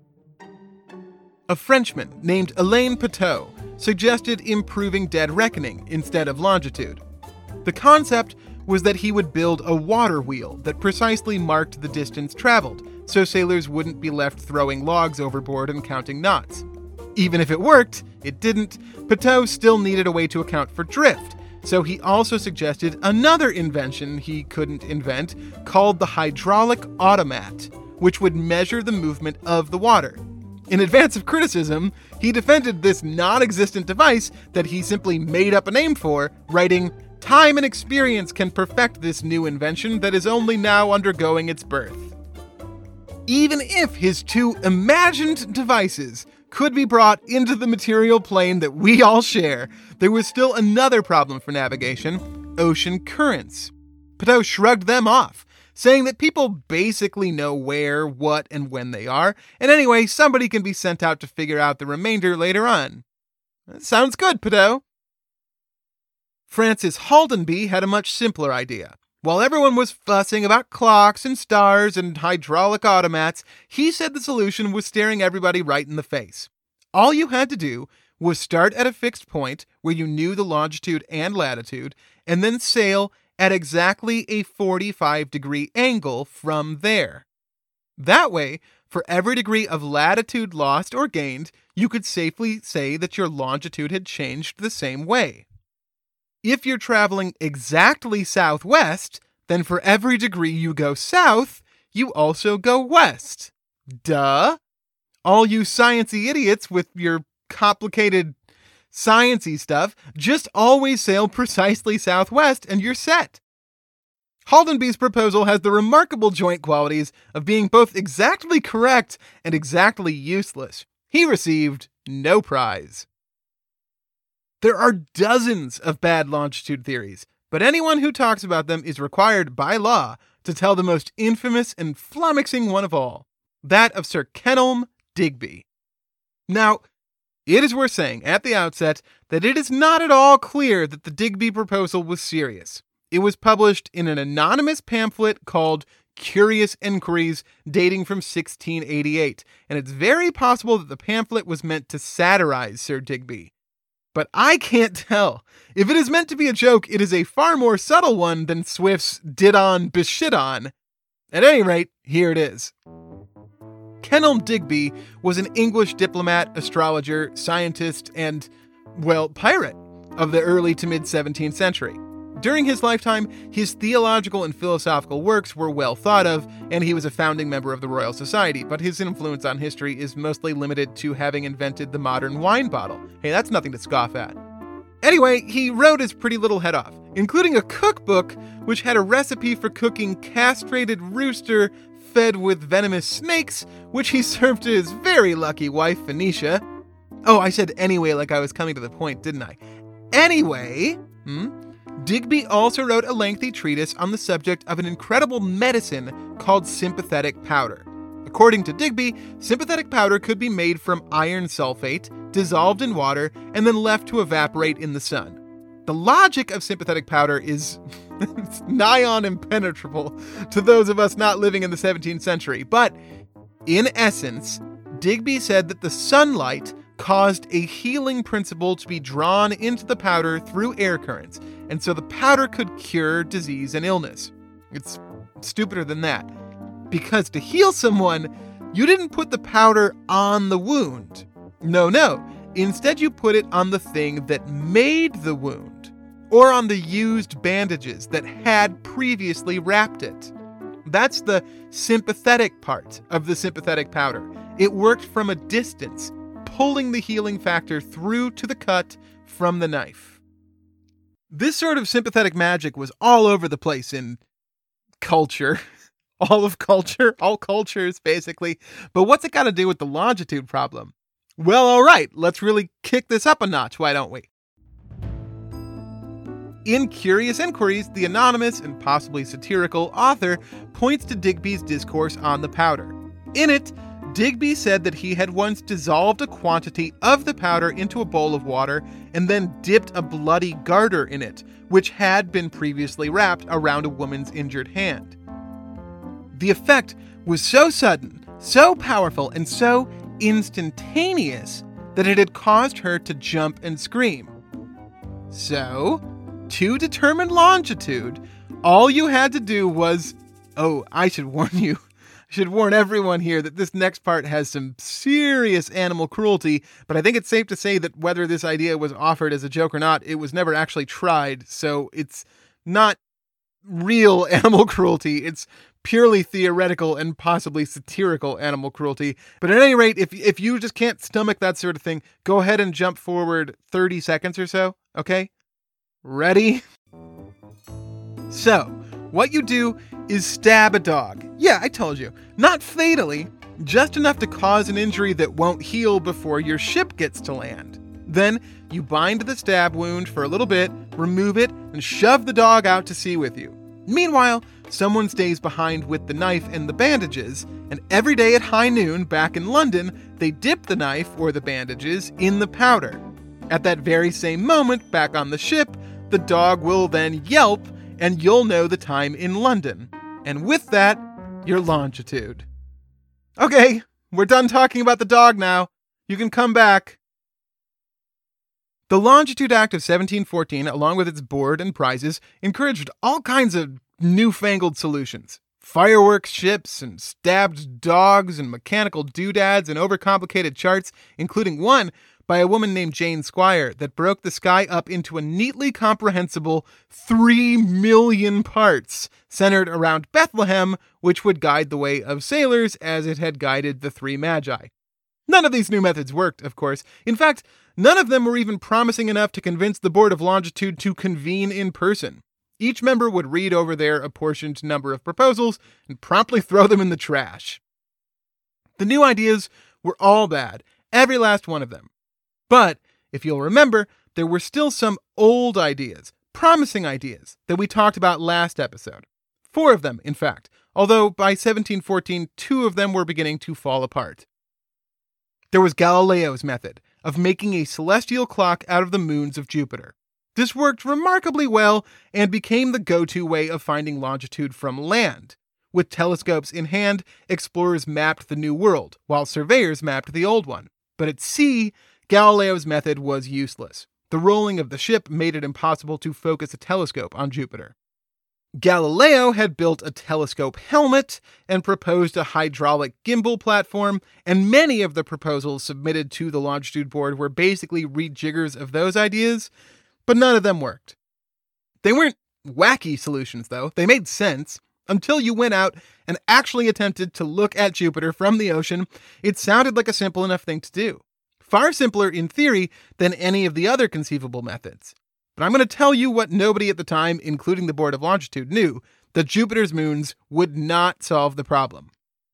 S1: A Frenchman named Alain Pateau suggested improving dead reckoning instead of longitude. The concept was that he would build a water wheel that precisely marked the distance traveled, so sailors wouldn't be left throwing logs overboard and counting knots. Even if it worked, it didn't. Pitot still needed a way to account for drift, so he also suggested another invention he couldn't invent called the hydraulic automat, which would measure the movement of the water. In advance of criticism, he defended this non-existent device that he simply made up a name for, writing, "Time and experience can perfect this new invention that is only now undergoing its birth." Even if his two imagined devices could be brought into the material plane that we all share, there was still another problem for navigation: ocean currents. Pitot shrugged them off, saying that people basically know where, what, and when they are, and anyway, somebody can be sent out to figure out the remainder later on. That sounds good, Pitot. Francis Haldenby had a much simpler idea. While everyone was fussing about clocks and stars and hydraulic automats, he said the solution was staring everybody right in the face. All you had to do was start at a fixed point where you knew the longitude and latitude, and then sail at exactly a 45-degree angle from there. That way, for every degree of latitude lost or gained, you could safely say that your longitude had changed the same way. If you're traveling exactly southwest, then for every degree you go south, you also go west. Duh! All you sciencey idiots with your complicated sciencey stuff, just always sail precisely southwest and you're set. Haldenby's proposal has the remarkable joint qualities of being both exactly correct and exactly useless. He received no prize. There are dozens of bad longitude theories, but anyone who talks about them is required by law to tell the most infamous and flummoxing one of all, that of Sir Kenelm Digby. Now, it is worth saying at the outset that it is not at all clear that the Digby proposal was serious. It was published in an anonymous pamphlet called Curious Enquiries, dating from 1688, and it's very possible that the pamphlet was meant to satirize Sir Digby. But I can't tell. If it is meant to be a joke, it is a far more subtle one than Swift's did on beshit on. At any rate, here it is. Kenelm Digby was an English diplomat, astrologer, scientist, and, well, pirate of the early to mid-17th century. During his lifetime, his theological and philosophical works were well thought of, and he was a founding member of the Royal Society, but his influence on history is mostly limited to having invented the modern wine bottle. Hey, that's nothing to scoff at. Anyway, he wrote his pretty little head off, including a cookbook which had a recipe for cooking castrated rooster fed with venomous snakes, which he served to his very lucky wife, Phoenicia. Oh, I said anyway like I was coming to the point, didn't I? Anyway, Digby also wrote a lengthy treatise on the subject of an incredible medicine called sympathetic powder. According to Digby, sympathetic powder could be made from iron sulfate, dissolved in water, and then left to evaporate in the sun. The logic of sympathetic powder is nigh on impenetrable to those of us not living in the 17th century, but in essence, Digby said that the sunlight caused a healing principle to be drawn into the powder through air currents, and so the powder could cure disease and illness. It's stupider than that. Because to heal someone, you didn't put the powder on the wound. No. Instead, you put it on the thing that made the wound, or on the used bandages that had previously wrapped it. That's the sympathetic part of the sympathetic powder. It worked from a distance, pulling the healing factor through to the cut from the knife. This sort of sympathetic magic was all over the place in culture. All of culture, all cultures, basically. But what's it got to do with the longitude problem? Well, all right, let's really kick this up a notch, why don't we? In Curious Enquiries, the anonymous and possibly satirical author points to Digby's discourse on the powder. In it, Digby said that he had once dissolved a quantity of the powder into a bowl of water and then dipped a bloody garter in it, which had been previously wrapped around a woman's injured hand. The effect was so sudden, so powerful, and so instantaneous that it had caused her to jump and scream. So, to determine longitude, all you had to do was... Oh, I should warn you. I should warn everyone here that this next part has some serious animal cruelty, but I think it's safe to say that whether this idea was offered as a joke or not, it was never actually tried, so it's not real animal cruelty. It's purely theoretical and possibly satirical animal cruelty. But at any rate, if you just can't stomach that sort of thing, go ahead and jump forward 30 seconds or so, okay? Ready? So, what you do is stab a dog. Yeah, I told you. Not fatally, just enough to cause an injury that won't heal before your ship gets to land. Then, you bind the stab wound for a little bit, remove it, and shove the dog out to sea with you. Meanwhile, someone stays behind with the knife and the bandages, and every day at high noon back in London, they dip the knife or the bandages in the powder. At that very same moment, back on the ship, the dog will then yelp, and you'll know the time in London. And with that, your longitude. Okay, we're done talking about the dog now. You can come back. The Longitude Act of 1714, along with its board and prizes, encouraged all kinds of newfangled solutions. Fireworks ships and stabbed dogs and mechanical doodads and overcomplicated charts, including one by a woman named Jane Squire that broke the sky up into a neatly comprehensible 3 million parts centered around Bethlehem, which would guide the way of sailors as it had guided the three magi. None of these new methods worked, of course. In fact, none of them were even promising enough to convince the Board of Longitude to convene in person. Each member would read over their apportioned number of proposals and promptly throw them in the trash. The new ideas were all bad, every last one of them. But, if you'll remember, there were still some old ideas, promising ideas, that we talked about last episode. 4 of them, in fact, although by 1714, 2 of them were beginning to fall apart. There was Galileo's method of making a celestial clock out of the moons of Jupiter. This worked remarkably well and became the go-to way of finding longitude from land. With telescopes in hand, explorers mapped the new world, while surveyors mapped the old one. But at sea, Galileo's method was useless. The rolling of the ship made it impossible to focus a telescope on Jupiter. Galileo had built a telescope helmet and proposed a hydraulic gimbal platform, and many of the proposals submitted to the Longitude Board were basically rejiggers of those ideas, but none of them worked. They weren't wacky solutions, though. They made sense. Until you went out and actually attempted to look at Jupiter from the ocean, it sounded like a simple enough thing to do. Far simpler in theory than any of the other conceivable methods. But I'm going to tell you what nobody at the time, including the Board of Longitude, knew, that Jupiter's moons would not solve the problem.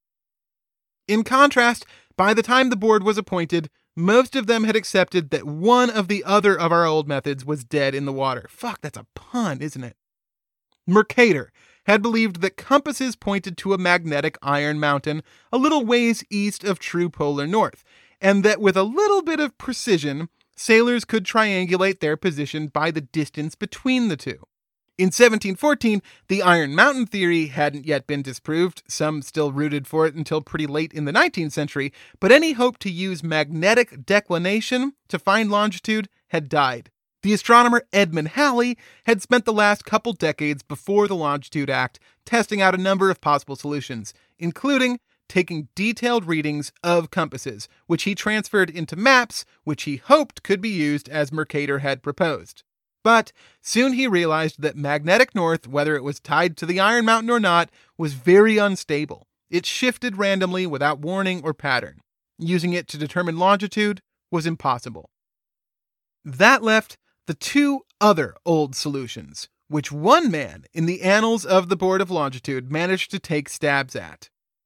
S1: In contrast, by the time the board was appointed, most of them had accepted that one of the other of our old methods was dead in the water. Fuck, that's a pun, isn't it? Mercator had believed that compasses pointed to a magnetic iron mountain a little ways east of true polar north, and that with a little bit of precision, sailors could triangulate their position by the distance between the two. In 1714, the Iron Mountain theory hadn't yet been disproved. Some still rooted for it until pretty late in the 19th century, but any hope to use magnetic declination to find longitude had died. The astronomer Edmund Halley had spent the last couple decades before the Longitude Act testing out a number of possible solutions, including taking detailed readings of compasses, which he transferred into maps, which he hoped could be used as Mercator had proposed. But soon he realized that magnetic north, whether it was tied to the Iron Mountain or not, was very unstable. It shifted randomly without warning or pattern. Using it to determine longitude was impossible. That left the 2 other old solutions, which one man in the annals of the Board of Longitude managed to take stabs at.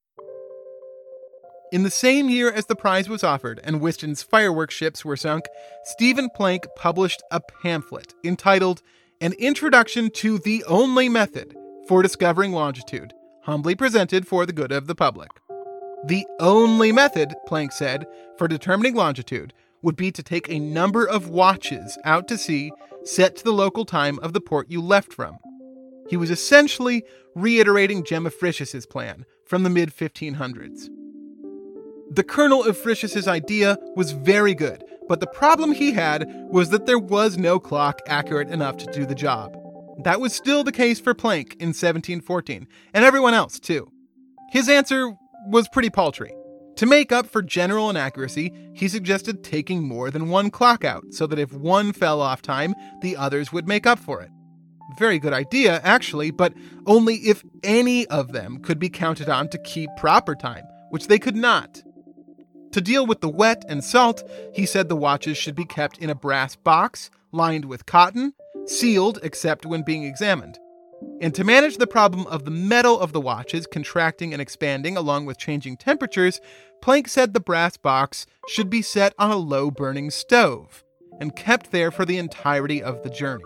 S1: In the same year as the prize was offered and Whiston's fireworks ships were sunk, Stephen Planck published a pamphlet entitled An Introduction to the Only Method for Discovering Longitude, humbly presented for the good of the public. The only method, Planck said, for determining longitude would be to take a number of watches out to sea set to the local time of the port you left from. He was essentially reiterating Gemma Fritius's plan from the mid-1500s. The kernel of Fritius's idea was very good, But the problem he had was that there was no clock accurate enough to do the job. That was still the case for Planck in 1714, and everyone else too. His answer was pretty paltry. To make up for general inaccuracy, he suggested taking more than one clock out, so that if one fell off time, the others would make up for it. Very good idea, actually, but only if any of them could be counted on to keep proper time, which they could not. To deal with the wet and salt, he said the watches should be kept in a brass box, lined with cotton, sealed except when being examined. And to manage the problem of the metal of the watches contracting and expanding along with changing temperatures, Planck said the brass box should be set on a low-burning stove and kept there for the entirety of the journey.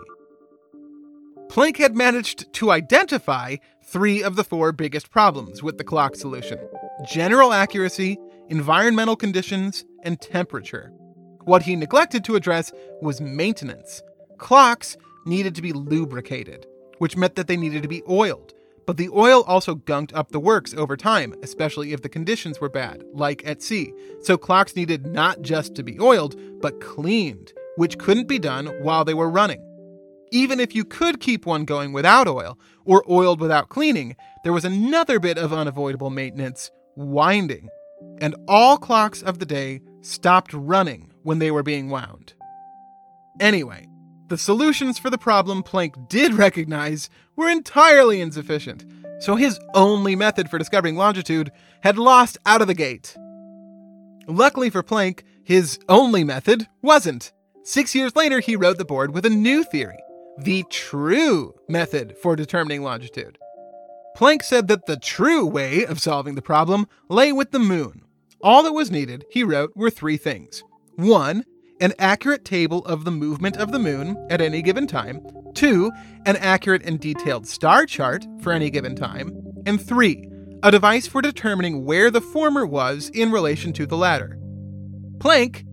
S1: Planck had managed to identify 3 of the 4 biggest problems with the clock solution: general accuracy, environmental conditions, and temperature. What he neglected to address was maintenance. Clocks needed to be lubricated, which meant that they needed to be oiled. But the oil also gunked up the works over time, especially if the conditions were bad, like at sea. So clocks needed not just to be oiled, but cleaned, which couldn't be done while they were running. Even if you could keep one going without oil, or oiled without cleaning, there was another bit of unavoidable maintenance: winding. And all clocks of the day stopped running when they were being wound. Anyway, the solutions for the problem Planck did recognize were entirely insufficient, so his only method for discovering longitude had lost out of the gate. Luckily for Planck, his only method wasn't. 6 years later, he wrote the board with a new theory, the true method for determining longitude. Planck said that the true way of solving the problem lay with the moon. All that was needed, he wrote, were 3 things. 1, an accurate table of the movement of the moon at any given time. 2, an accurate and detailed star chart for any given time. And 3, a device for determining where the former was in relation to the latter. Planck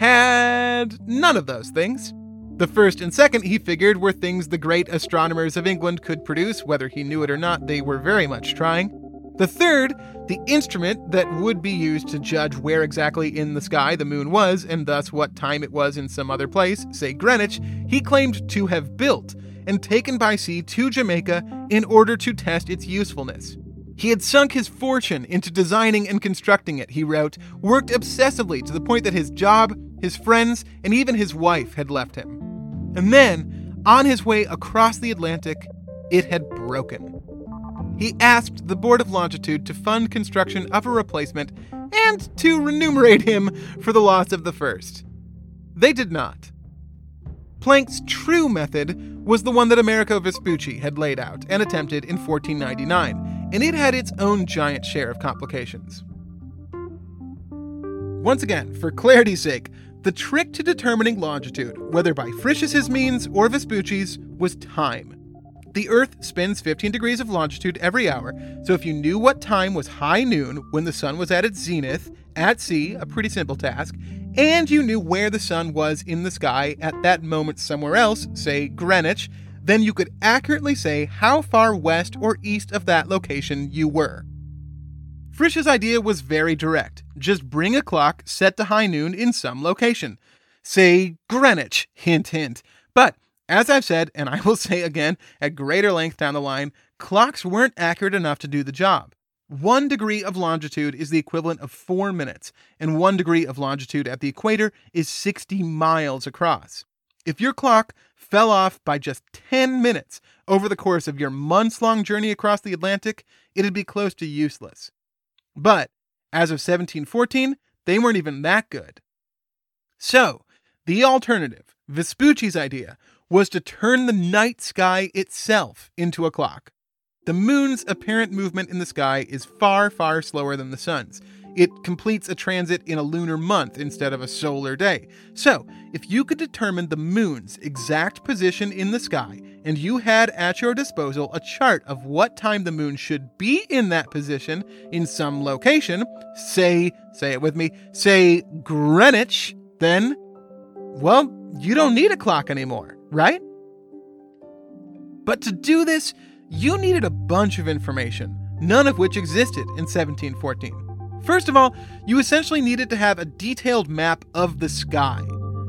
S1: had none of those things. The first and second, he figured, were things the great astronomers of England could produce. Whether he knew it or not, they were very much trying. The third, the instrument that would be used to judge where exactly in the sky the moon was, and thus what time it was in some other place, say Greenwich, he claimed to have built and taken by sea to Jamaica in order to test its usefulness. He had sunk his fortune into designing and constructing it, he wrote, worked obsessively to the point that his job, his friends, and even his wife had left him. And then, on his way across the Atlantic, it had broken. He asked the Board of Longitude to fund construction of a replacement and to remunerate him for the loss of the first. They did not. Planck's true method was the one that Amerigo Vespucci had laid out and attempted in 1499, and it had its own giant share of complications. Once again, for clarity's sake, the trick to determining longitude, whether by Frisch's means or Vespucci's, was time. The Earth spins 15 degrees of longitude every hour, so if you knew what time was high noon when the sun was at its zenith, at sea, a pretty simple task, and you knew where the sun was in the sky at that moment somewhere else, say Greenwich, then you could accurately say how far west or east of that location you were. Frisch's idea was very direct. Just bring a clock set to high noon in some location. Say Greenwich, hint, hint. But, as I've said, and I will say again at greater length down the line, clocks weren't accurate enough to do the job. 1 degree of longitude is the equivalent of 4 minutes, and 1 degree of longitude at the equator is 60 miles across. If your clock fell off by just 10 minutes over the course of your months-long journey across the Atlantic, it'd be close to useless. But, as of 1714, they weren't even that good. So, the alternative, Vespucci's idea, was to turn the night sky itself into a clock. The moon's apparent movement in the sky is far, far slower than the sun's. It completes a transit in a lunar month instead of a solar day. So, if you could determine the moon's exact position in the sky, and you had at your disposal a chart of what time the moon should be in that position in some location, say it with me, say Greenwich, then, well, you don't need a clock anymore, right? But to do this, you needed a bunch of information, none of which existed in 1714. First of all, you essentially needed to have a detailed map of the sky,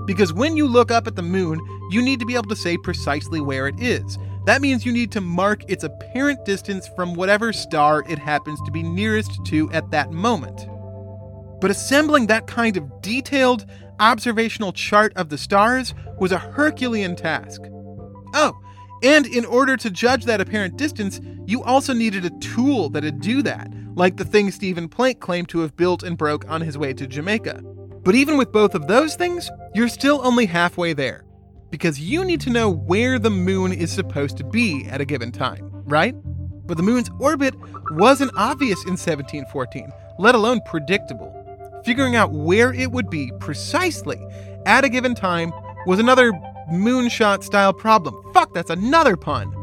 S1: Because when you look up at the moon, you need to be able to say precisely where it is. That means you need to mark its apparent distance from whatever star it happens to be nearest to at that moment. But assembling that kind of detailed observational chart of the stars was a Herculean task. Oh, and in order to judge that apparent distance, you also needed a tool that'd do that, like the thing Stephen Planck claimed to have built and broke on his way to Jamaica. But even with both of those things, you're still only halfway there, because you need to know where the moon is supposed to be at a given time, right? But the moon's orbit wasn't obvious in 1714, let alone predictable. Figuring out where it would be precisely at a given time was another moonshot-style problem. Fuck, that's another pun.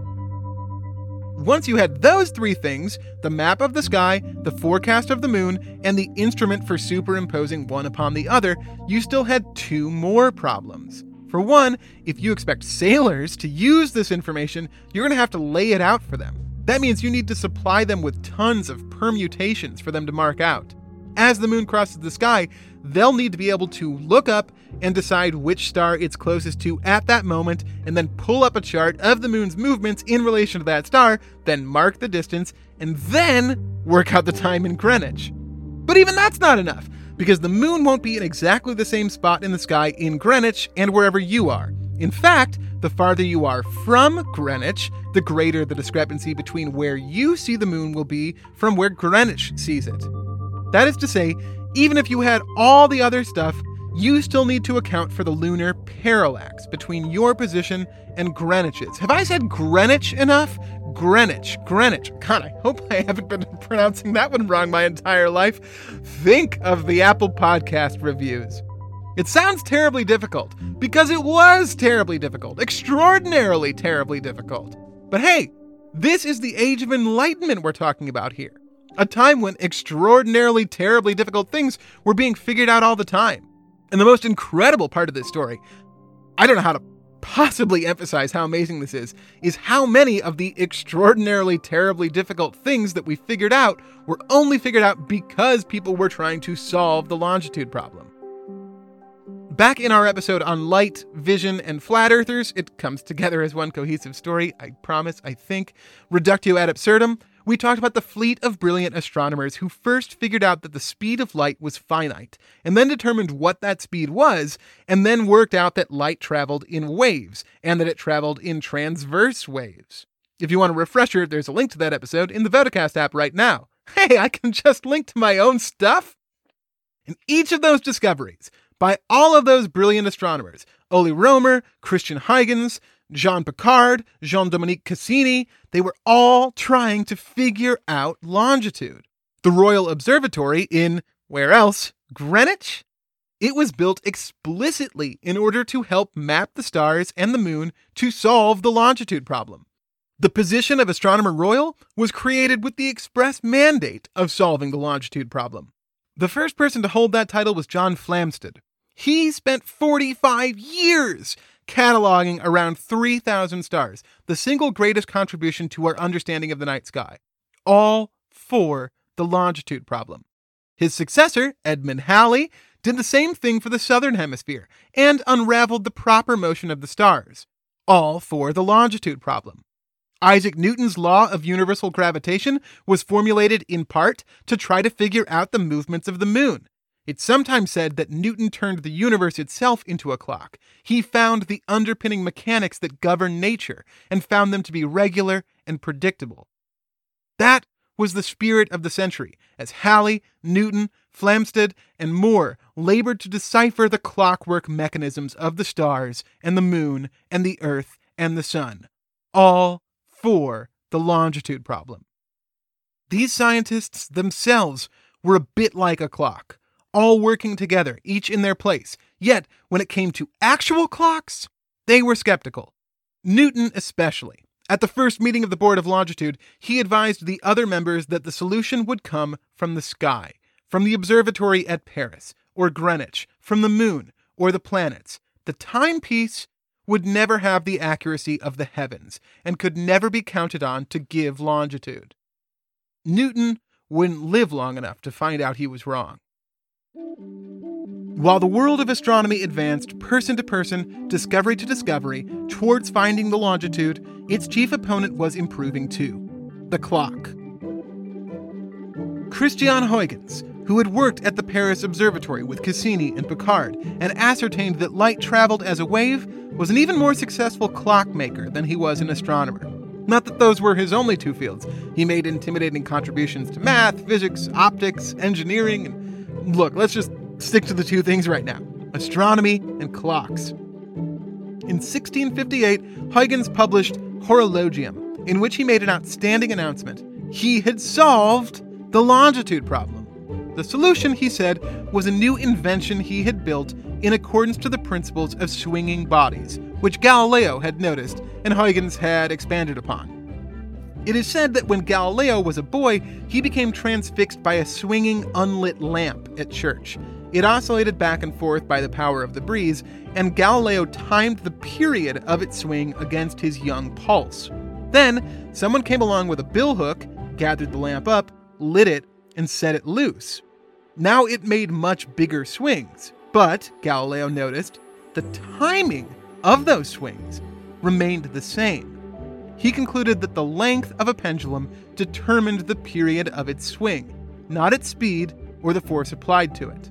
S1: Once you had those three things, the map of the sky, the forecast of the moon, and the instrument for superimposing one upon the other, you still had two more problems. For one, if you expect sailors to use this information, you're going to have to lay it out for them. That means you need to supply them with tons of permutations for them to mark out. As the moon crosses the sky, they'll need to be able to look up and decide which star it's closest to at that moment, and then pull up a chart of the moon's movements in relation to that star, then mark the distance, and then work out the time in Greenwich. But even that's not enough, because the moon won't be in exactly the same spot in the sky in Greenwich and wherever you are. In fact, the farther you are from Greenwich, the greater the discrepancy between where you see the moon will be from where Greenwich sees it. That is to say, even if you had all the other stuff, you still need to account for the lunar parallax between your position and Greenwich's. Have I said Greenwich enough? Greenwich. God, I hope I haven't been pronouncing that one wrong my entire life. Think of the Apple Podcast reviews. It sounds terribly difficult, because it was terribly difficult. Extraordinarily terribly difficult. But hey, this is the age of enlightenment we're talking about here. A time when extraordinarily terribly difficult things were being figured out all the time. And the most incredible part of this story, I don't know how to possibly emphasize how amazing this is how many of the extraordinarily terribly difficult things that we figured out were only figured out because people were trying to solve the longitude problem. Back in our episode on light, vision, and flat earthers, it comes together as one cohesive story, I promise, I think, reductio ad absurdum, we talked about the fleet of brilliant astronomers who first figured out that the speed of light was finite, and then determined what that speed was, and then worked out that light traveled in waves, and that it traveled in transverse waves. If you want a refresher, there's a link to that episode in the Vodacast app right now. Hey, I can just link to my own stuff? And each of those discoveries, by all of those brilliant astronomers, Ole Romer, Christian Huygens, Jean Picard, Jean-Dominique Cassini, they were all trying to figure out longitude. The Royal Observatory in, where else? Greenwich? It was built explicitly in order to help map the stars and the moon to solve the longitude problem. The position of Astronomer Royal was created with the express mandate of solving the longitude problem. The first person to hold that title was John Flamsteed. He spent 45 years cataloging around 3,000 stars, the single greatest contribution to our understanding of the night sky, all for the longitude problem. His successor, Edmund Halley, did the same thing for the southern hemisphere and unraveled the proper motion of the stars, all for the longitude problem. Isaac Newton's law of universal gravitation was formulated in part to try to figure out the movements of the moon. It's sometimes said that Newton turned the universe itself into a clock. He found the underpinning mechanics that govern nature and found them to be regular and predictable. That was the spirit of the century, as Halley, Newton, Flamsteed, and more labored to decipher the clockwork mechanisms of the stars and the moon and the earth and the sun, all for the longitude problem. These scientists themselves were a bit like a clock, all working together, each in their place. Yet, when it came to actual clocks, they were skeptical. Newton especially. At the first meeting of the Board of Longitude, he advised the other members that the solution would come from the sky, from the observatory at Paris, or Greenwich, from the moon, or the planets. The timepiece would never have the accuracy of the heavens, and could never be counted on to give longitude. Newton wouldn't live long enough to find out he was wrong. While the world of astronomy advanced person to person, discovery to discovery, towards finding the longitude, its chief opponent was improving too: the clock. Christian Huygens, who had worked at the Paris Observatory with Cassini and Picard and ascertained that light traveled as a wave, was an even more successful clockmaker than he was an astronomer. Not that those were his only two fields. He made intimidating contributions to math, physics, optics, engineering, and look, let's just stick to the two things right now: astronomy and clocks. In 1658, Huygens published Horologium, in which he made an outstanding announcement. He had solved the longitude problem. The solution, he said, was a new invention he had built in accordance to the principles of swinging bodies, which Galileo had noticed and Huygens had expanded upon. It is said that when Galileo was a boy, he became transfixed by a swinging, unlit lamp at church. It oscillated back and forth by the power of the breeze, and Galileo timed the period of its swing against his young pulse. Then, someone came along with a billhook, gathered the lamp up, lit it, and set it loose. Now it made much bigger swings, but, Galileo noticed, the timing of those swings remained the same. He concluded that the length of a pendulum determined the period of its swing, not its speed or the force applied to it.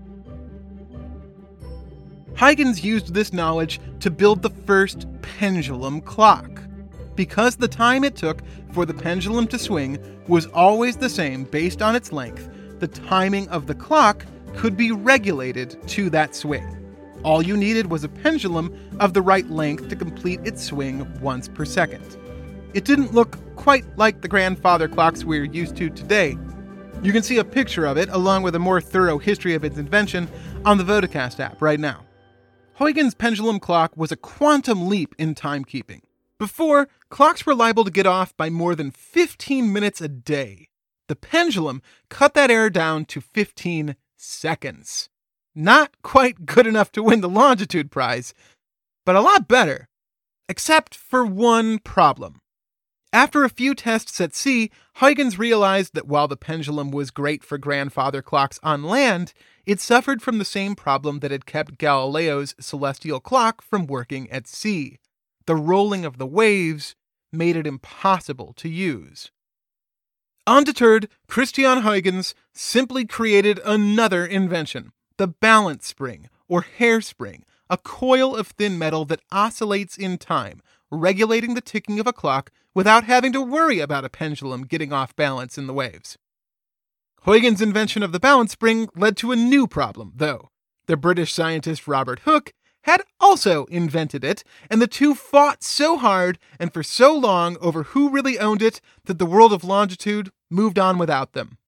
S1: Huygens used this knowledge to build the first pendulum clock. Because the time it took for the pendulum to swing was always the same based on its length, the timing of the clock could be regulated to that swing. All you needed was a pendulum of the right length to complete its swing once per second. It didn't look quite like the grandfather clocks we're used to today. You can see a picture of it, along with a more thorough history of its invention, on the Vodacast app right now. Huygens' pendulum clock was a quantum leap in timekeeping. Before, clocks were liable to get off by more than 15 minutes a day. The pendulum cut that error down to 15 seconds. Not quite good enough to win the longitude prize, but a lot better. Except for one problem. After a few tests at sea, Huygens realized that while the pendulum was great for grandfather clocks on land, it suffered from the same problem that had kept Galileo's celestial clock from working at sea. The rolling of the waves made it impossible to use. Undeterred, Christian Huygens simply created another invention, the balance spring, or hairspring, a coil of thin metal that oscillates in time, regulating the ticking of a clock without having to worry about a pendulum getting off balance in the waves. Huygens' invention of the balance spring led to a new problem, though. The British scientist Robert Hooke had also invented it, and the two fought so hard and for so long over who really owned it that the world of longitude moved on without them.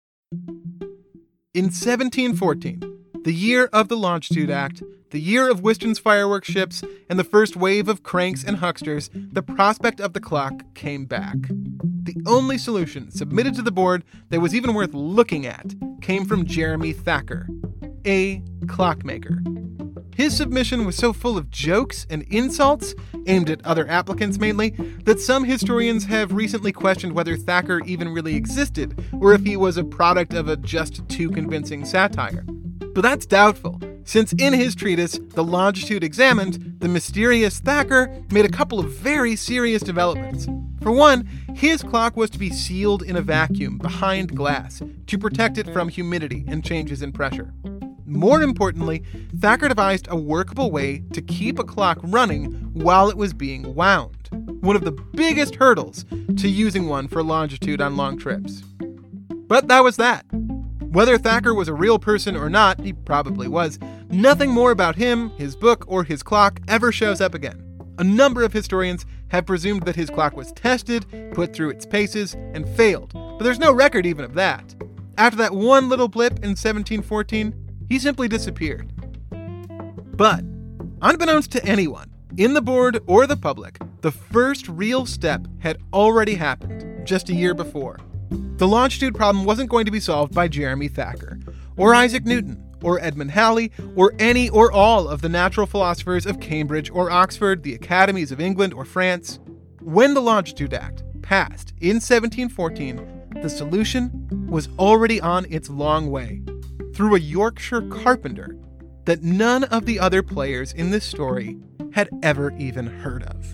S1: In 1714, the year of the Longitude Act, the year of Whiston's fireworks ships, and the first wave of cranks and hucksters, the prospect of the clock came back. The only solution submitted to the board that was even worth looking at came from Jeremy Thacker, a clockmaker. His submission was so full of jokes and insults, aimed at other applicants mainly, that some historians have recently questioned whether Thacker even really existed, or if he was a product of a just too convincing satire. But that's doubtful, since in his treatise, The Longitude Examined, the mysterious Thacker made a couple of very serious developments. For one, his clock was to be sealed in a vacuum behind glass to protect it from humidity and changes in pressure. More importantly, Thacker devised a workable way to keep a clock running while it was being wound, one of the biggest hurdles to using one for longitude on long trips. But that was that. Whether Thacker was a real person or not, he probably was, nothing more about him, his book, or his clock ever shows up again. A number of historians have presumed that his clock was tested, put through its paces, and failed, but there's no record even of that. After that one little blip in 1714, he simply disappeared. But, unbeknownst to anyone, in the board or the public, the first real step had already happened just a year before. The longitude problem wasn't going to be solved by Jeremy Thacker, or Isaac Newton, or Edmund Halley, or any or all of the natural philosophers of Cambridge or Oxford, the academies of England or France. When the Longitude Act passed in 1714, the solution was already on its long way. Through a Yorkshire carpenter, that none of the other players in this story had ever even heard of.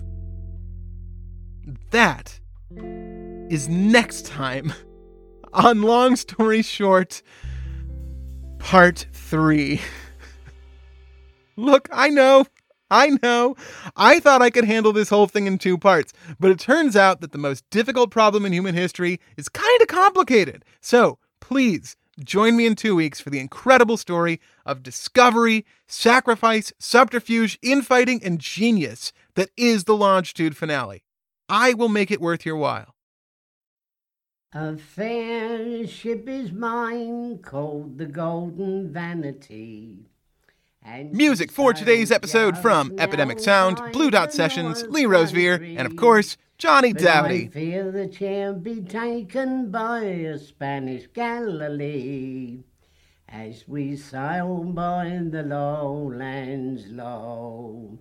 S1: That is next time on Long Story Short, Part 3. Look, I know. I thought I could handle this whole thing in 2 parts, but it turns out that the most difficult problem in human history is kind of complicated. So, please, join me in 2 weeks for the incredible story of discovery, sacrifice, subterfuge, infighting, and genius that is the Longitude finale. I will make it worth your while.
S3: A fair ship is mine, called the Golden Vanity.
S1: Music for today's episode from Epidemic Sound, Blue Dot Sessions, Lee Rosevere, and of course, Johnny Dowdy.
S3: I fear the chair be taken by a Spanish Galilee as we sail by the lowlands low.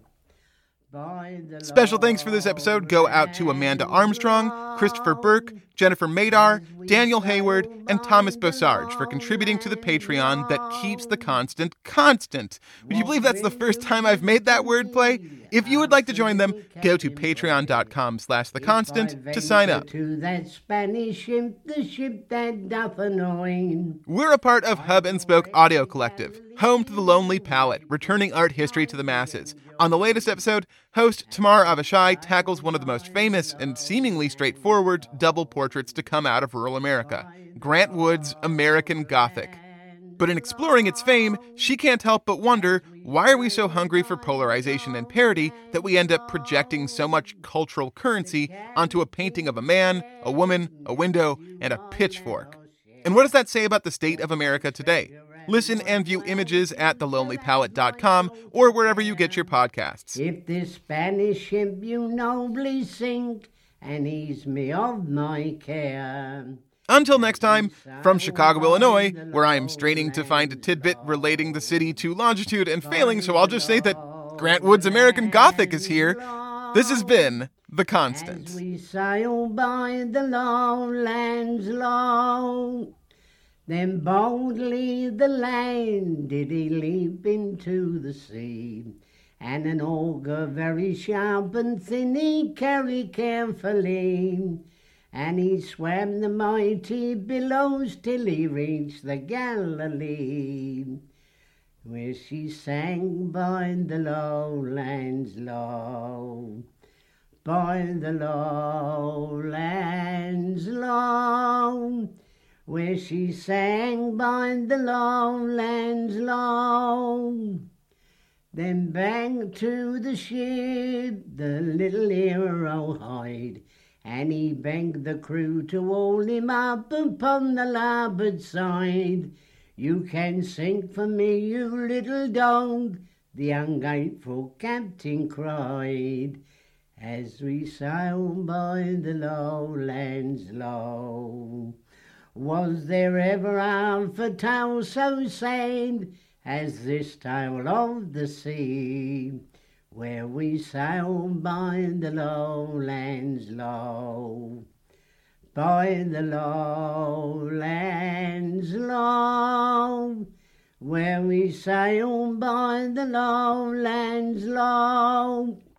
S1: Special thanks for this episode go out to Amanda Armstrong, Christopher Burke, Jennifer Madar, Daniel Hayward, and Thomas Bossarge for contributing to the Patreon that keeps the constant constant. Would you believe that's the first time I've made that wordplay? If you would like to join them, go to patreon.com/theconstant to sign up.
S3: To that Spanish ship, the ship that doth annoy.
S1: We're a part of Hub and Spoke Audio Collective, home to The Lonely Palette, returning art history to the masses. On the latest episode, host Tamar Avishai tackles one of the most famous and seemingly straightforward double portraits to come out of rural America, Grant Wood's American Gothic. But in exploring its fame, she can't help but wonder, why are we so hungry for polarization and parody that we end up projecting so much cultural currency onto a painting of a man, a woman, a window, and a pitchfork? And what does that say about the state of America today? Listen and view images at thelonelypalette.com or wherever you get your podcasts.
S3: If this Spanish ship you nobly sink, and ease me of my care.
S1: Until next time, from Chicago, Illinois, where I am straining to find a tidbit relating the city to longitude and failing, so I'll just say that Grant Wood's American Gothic is here. This has been The Constant.
S3: As we sail by the lowlands low, then boldly the land did he leap into the sea, and an auger very sharp and thin he carried carefully, and he swam the mighty billows till he reached the Galilee, where she sang by the lowlands low, by the lowlands low, where she sang by the lowlands low. Then bang to the ship the little hero hied, and he begged the crew to hold him up upon the larboard side. You can sink for me, you little dog, the ungrateful captain cried, as we sail by the lowlands low. Was there ever a tale so sad as this tale of the sea, where we sail by the lowlands low, by the lowlands low, where we sail by the lowlands low.